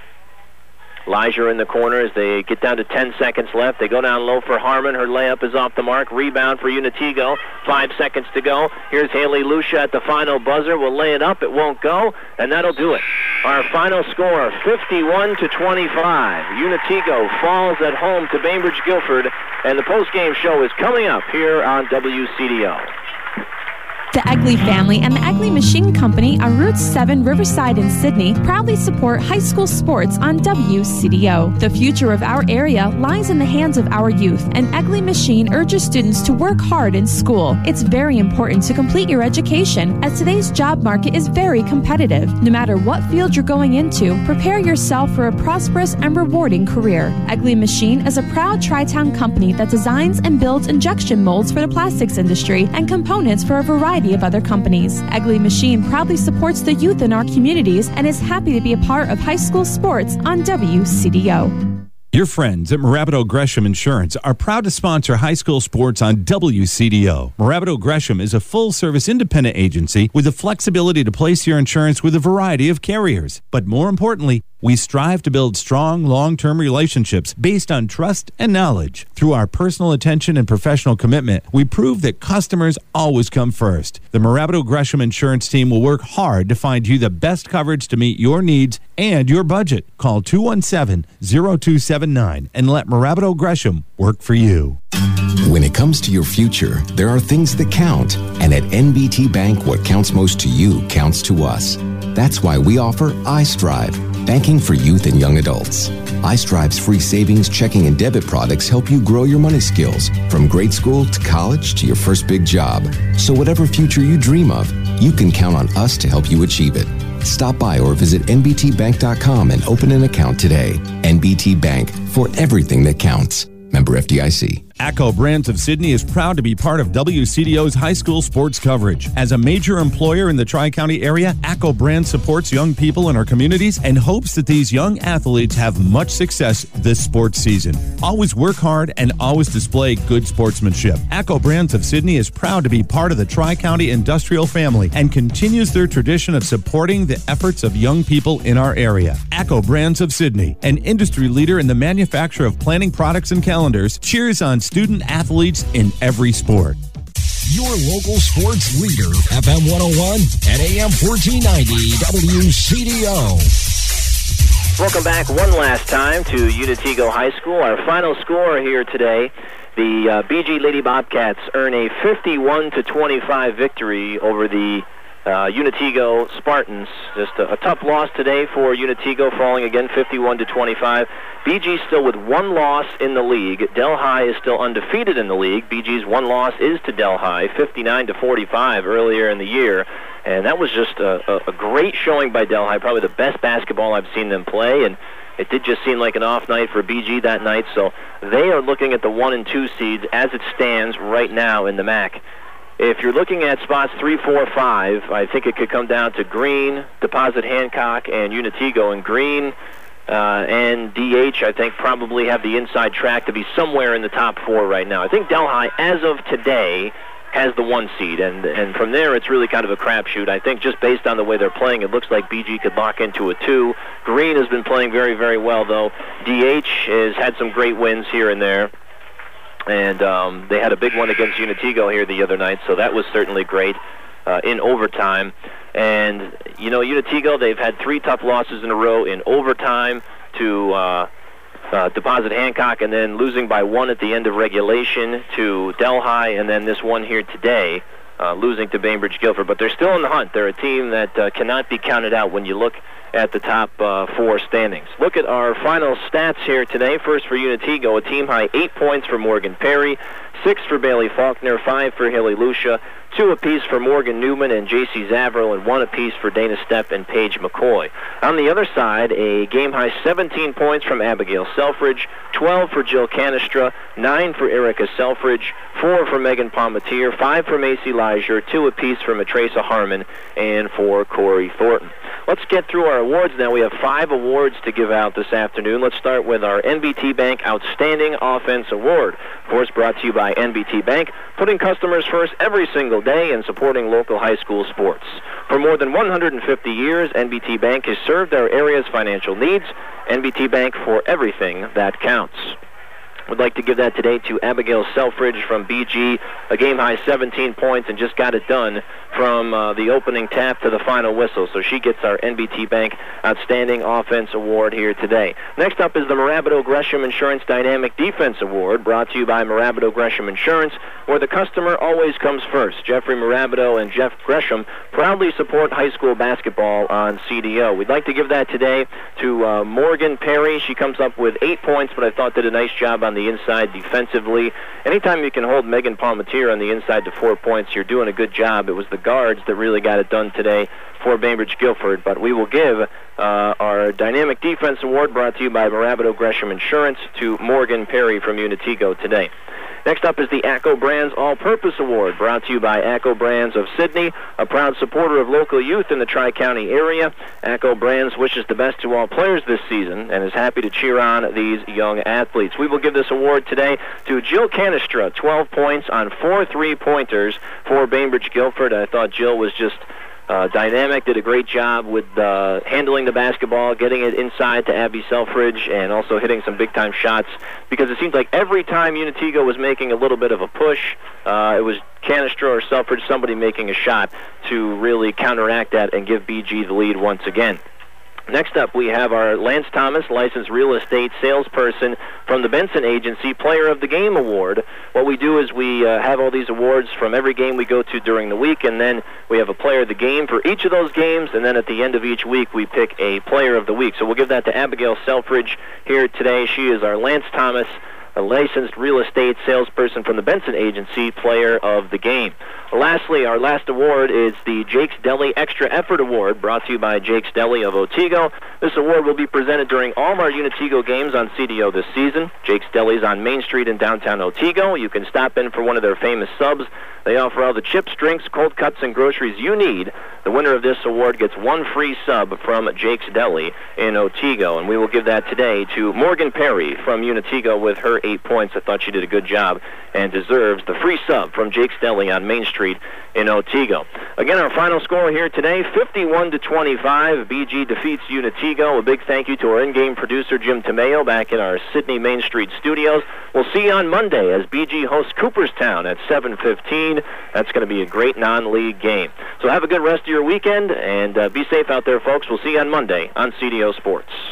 Leisure in the corner as they get down to ten seconds left. They go down low for Harmon. Her layup is off the mark. Rebound for Unitigo. Five seconds to go. Here's Haley Lucia at the final buzzer. Will lay it up. It won't go, and that'll do it. Our final score, fifty-one to twenty-five. Unitigo falls at home to Bainbridge Guilford, and the post-game show is coming up here on W C D O. The Egley family and the Egley Machine Company on Route seven Riverside in Sydney proudly support high school sports on W C D O. The future of our area lies in the hands of our youth, and Egley Machine urges students to work hard in school. It's very important to complete your education, as today's job market is very competitive. No matter what field you're going into, prepare yourself for a prosperous and rewarding career. Egley Machine is a proud Tri-Town company that designs and builds injection molds for the plastics industry and components for a variety of other companies. Egley Machine proudly supports the youth in our communities and is happy to be a part of high school sports on W C D O. Your friends at Marabato Gresham Insurance are proud to sponsor high school sports on W C D O. Marabato Gresham is a full-service independent agency with the flexibility to place your insurance with a variety of carriers. But more importantly, we strive to build strong, long-term relationships based on trust and knowledge. Through our personal attention and professional commitment, we prove that customers always come first. The Marabato Gresham Insurance team will work hard to find you the best coverage to meet your needs and your budget. Call two one seven, zero two seven nine and let Marabato Gresham work for you. When it comes to your future, there are things that count. And at N B T Bank, what counts most to you counts to us. That's why we offer iStrive, banking for youth and young adults. iStrive's free savings, checking, and debit products help you grow your money skills from grade school to college to your first big job. So whatever future you dream of, you can count on us to help you achieve it. Stop by or visit N B T bank dot com and open an account today. N B T Bank, for everything that counts. Member F D I C. ACCO Brands of Sydney is proud to be part of W C D O's high school sports coverage. As a major employer in the Tri-County area, ACCO Brands supports young people in our communities and hopes that these young athletes have much success this sports season. Always work hard and always display good sportsmanship. ACCO Brands of Sydney is proud to be part of the Tri-County industrial family and continues their tradition of supporting the efforts of young people in our area. ACCO Brands of Sydney, an industry leader in the manufacture of planning products and calendars, cheers on student athletes in every sport. Your local sports leader, F M one oh one and A M fourteen ninety W C D O. Welcome back one last time to Unitego High School. Our final score here today, the uh, B G Lady Bobcats earn a fifty-one to twenty-five victory over the Uh, Unitego Spartans. Just a, a tough loss today for Unitego, falling again fifty-one to twenty-five. B G still with one loss in the league. Delhi is still undefeated in the league. B G's one loss is to Delhi, fifty-nine to forty-five earlier in the year. And that was just a, a, a great showing by Delhi, probably the best basketball I've seen them play. And it did just seem like an off night for B G that night. So they are looking at the one and two seeds as it stands right now in the M A C. If you're looking at spots three, four, five, I think it could come down to Green, Deposit Hancock, and Unitego. And Green uh, and D H, I think, probably have the inside track to be somewhere in the top four right now. I think Delhi, as of today, has the one seed, and and from there it's really kind of a crapshoot. I think just based on the way they're playing, it looks like B G could lock into a two. Green has been playing very, very well, though. D H has had some great wins here and there. And um, they had a big one against Unitego here the other night, so that was certainly great uh, in overtime. And, you know, Unitego, they've had three tough losses in a row in overtime to uh, uh, Deposit Hancock, and then losing by one at the end of regulation to Delhi, and then this one here today, uh, losing to Bainbridge Guilford. But they're still in the hunt. They're a team that uh, cannot be counted out when you look at the top uh, four standings. Look at our final stats here today. First for Unitego, a team high eight points for Morgan Perry, six for Bailey Faulkner, five for Haley Lucia, two apiece for Morgan Newman and J C Zavro, and one apiece for Dana Stepp and Paige McCoy. On the other side, a game high seventeen points from Abigail Selfridge, twelve for Jill Canestra, nine for Erica Selfridge, four for Megan Palmatier, five for Macy Leisure, two apiece for Matresa Harmon, and for Corey Thornton. Let's get through our awards now. We have five awards to give out this afternoon. Let's start with our N B T Bank Outstanding Offense Award. Of course, brought to you by N B T Bank, putting customers first every single day and supporting local high school sports. For more than one hundred fifty years, N B T Bank has served our area's financial needs. N B T Bank, for everything that counts. Would like to give that today to Abigail Selfridge from B G, a game-high seventeen points, and just got it done from uh, the opening tap to the final whistle. So she gets our N B T Bank Outstanding Offense Award here today. Next up is the Marabato Gresham Insurance Dynamic Defense Award, brought to you by Marabato Gresham Insurance, where the customer always comes first. Jeffrey Marabato and Jeff Gresham proudly support high school basketball on C D O. We'd like to give that today to uh, Morgan Perry. She comes up with eight points, but I thought did a nice job on the inside defensively. Anytime you can hold Megan Palmatier on the inside to four points, you're doing a good job. It was the guards that really got it done today for Bainbridge Guilford. But we will give uh, our Dynamic Defense Award, brought to you by Marabato Gresham Insurance, to Morgan Perry from Unitego today. Next up is the ACCO Brands All-Purpose Award, brought to you by ACCO Brands of Sidney, a proud supporter of local youth in the Tri-County area. ACCO Brands wishes the best to all players this season and is happy to cheer on these young athletes. We will give this award today to Jill Canestra, twelve points on four three-pointers for Bainbridge Guilford. I thought Jill was just Uh, dynamic, did a great job with uh, handling the basketball, getting it inside to Abby Selfridge, and also hitting some big-time shots, because it seemed like every time Unitego was making a little bit of a push, uh, it was Canestra or Selfridge, somebody making a shot to really counteract that and give B G the lead once again. Next up, we have our Lance Thomas, licensed real estate salesperson from the Benson Agency, Player of the Game Award. What we do is we uh, have all these awards from every game we go to during the week, and then we have a Player of the Game for each of those games, and then at the end of each week we pick a Player of the Week. So we'll give that to Abigail Selfridge here today. She is our Lance Thomas, a licensed real estate salesperson from the Benson Agency, Player of the Game. Lastly, our last award is the Jake's Deli Extra Effort Award, brought to you by Jake's Deli of Otego. This award will be presented during all of our Unitego games on C D O this season. Jake's Deli is on Main Street in downtown Otego. You can stop in for one of their famous subs. They offer all the chips, drinks, cold cuts, and groceries you need. The winner of this award gets one free sub from Jake's Deli in Otego, and we will give that today to Morgan Perry from Unitego with her eight points. I thought she did a good job and deserves the free sub from Jake's Deli on Main Street in Otego. Again, our final score here today, fifty-one to twenty-five. B G defeats Unitego. A big thank you to our in-game producer, Jim Tomeo, back in our Sidney Main Street studios. We'll see you on Monday as B G hosts Cooperstown at seven fifteen. That's going to be a great non-league game. So have a good rest of your weekend, and uh, be safe out there, folks. We'll see you on Monday on C D O Sports.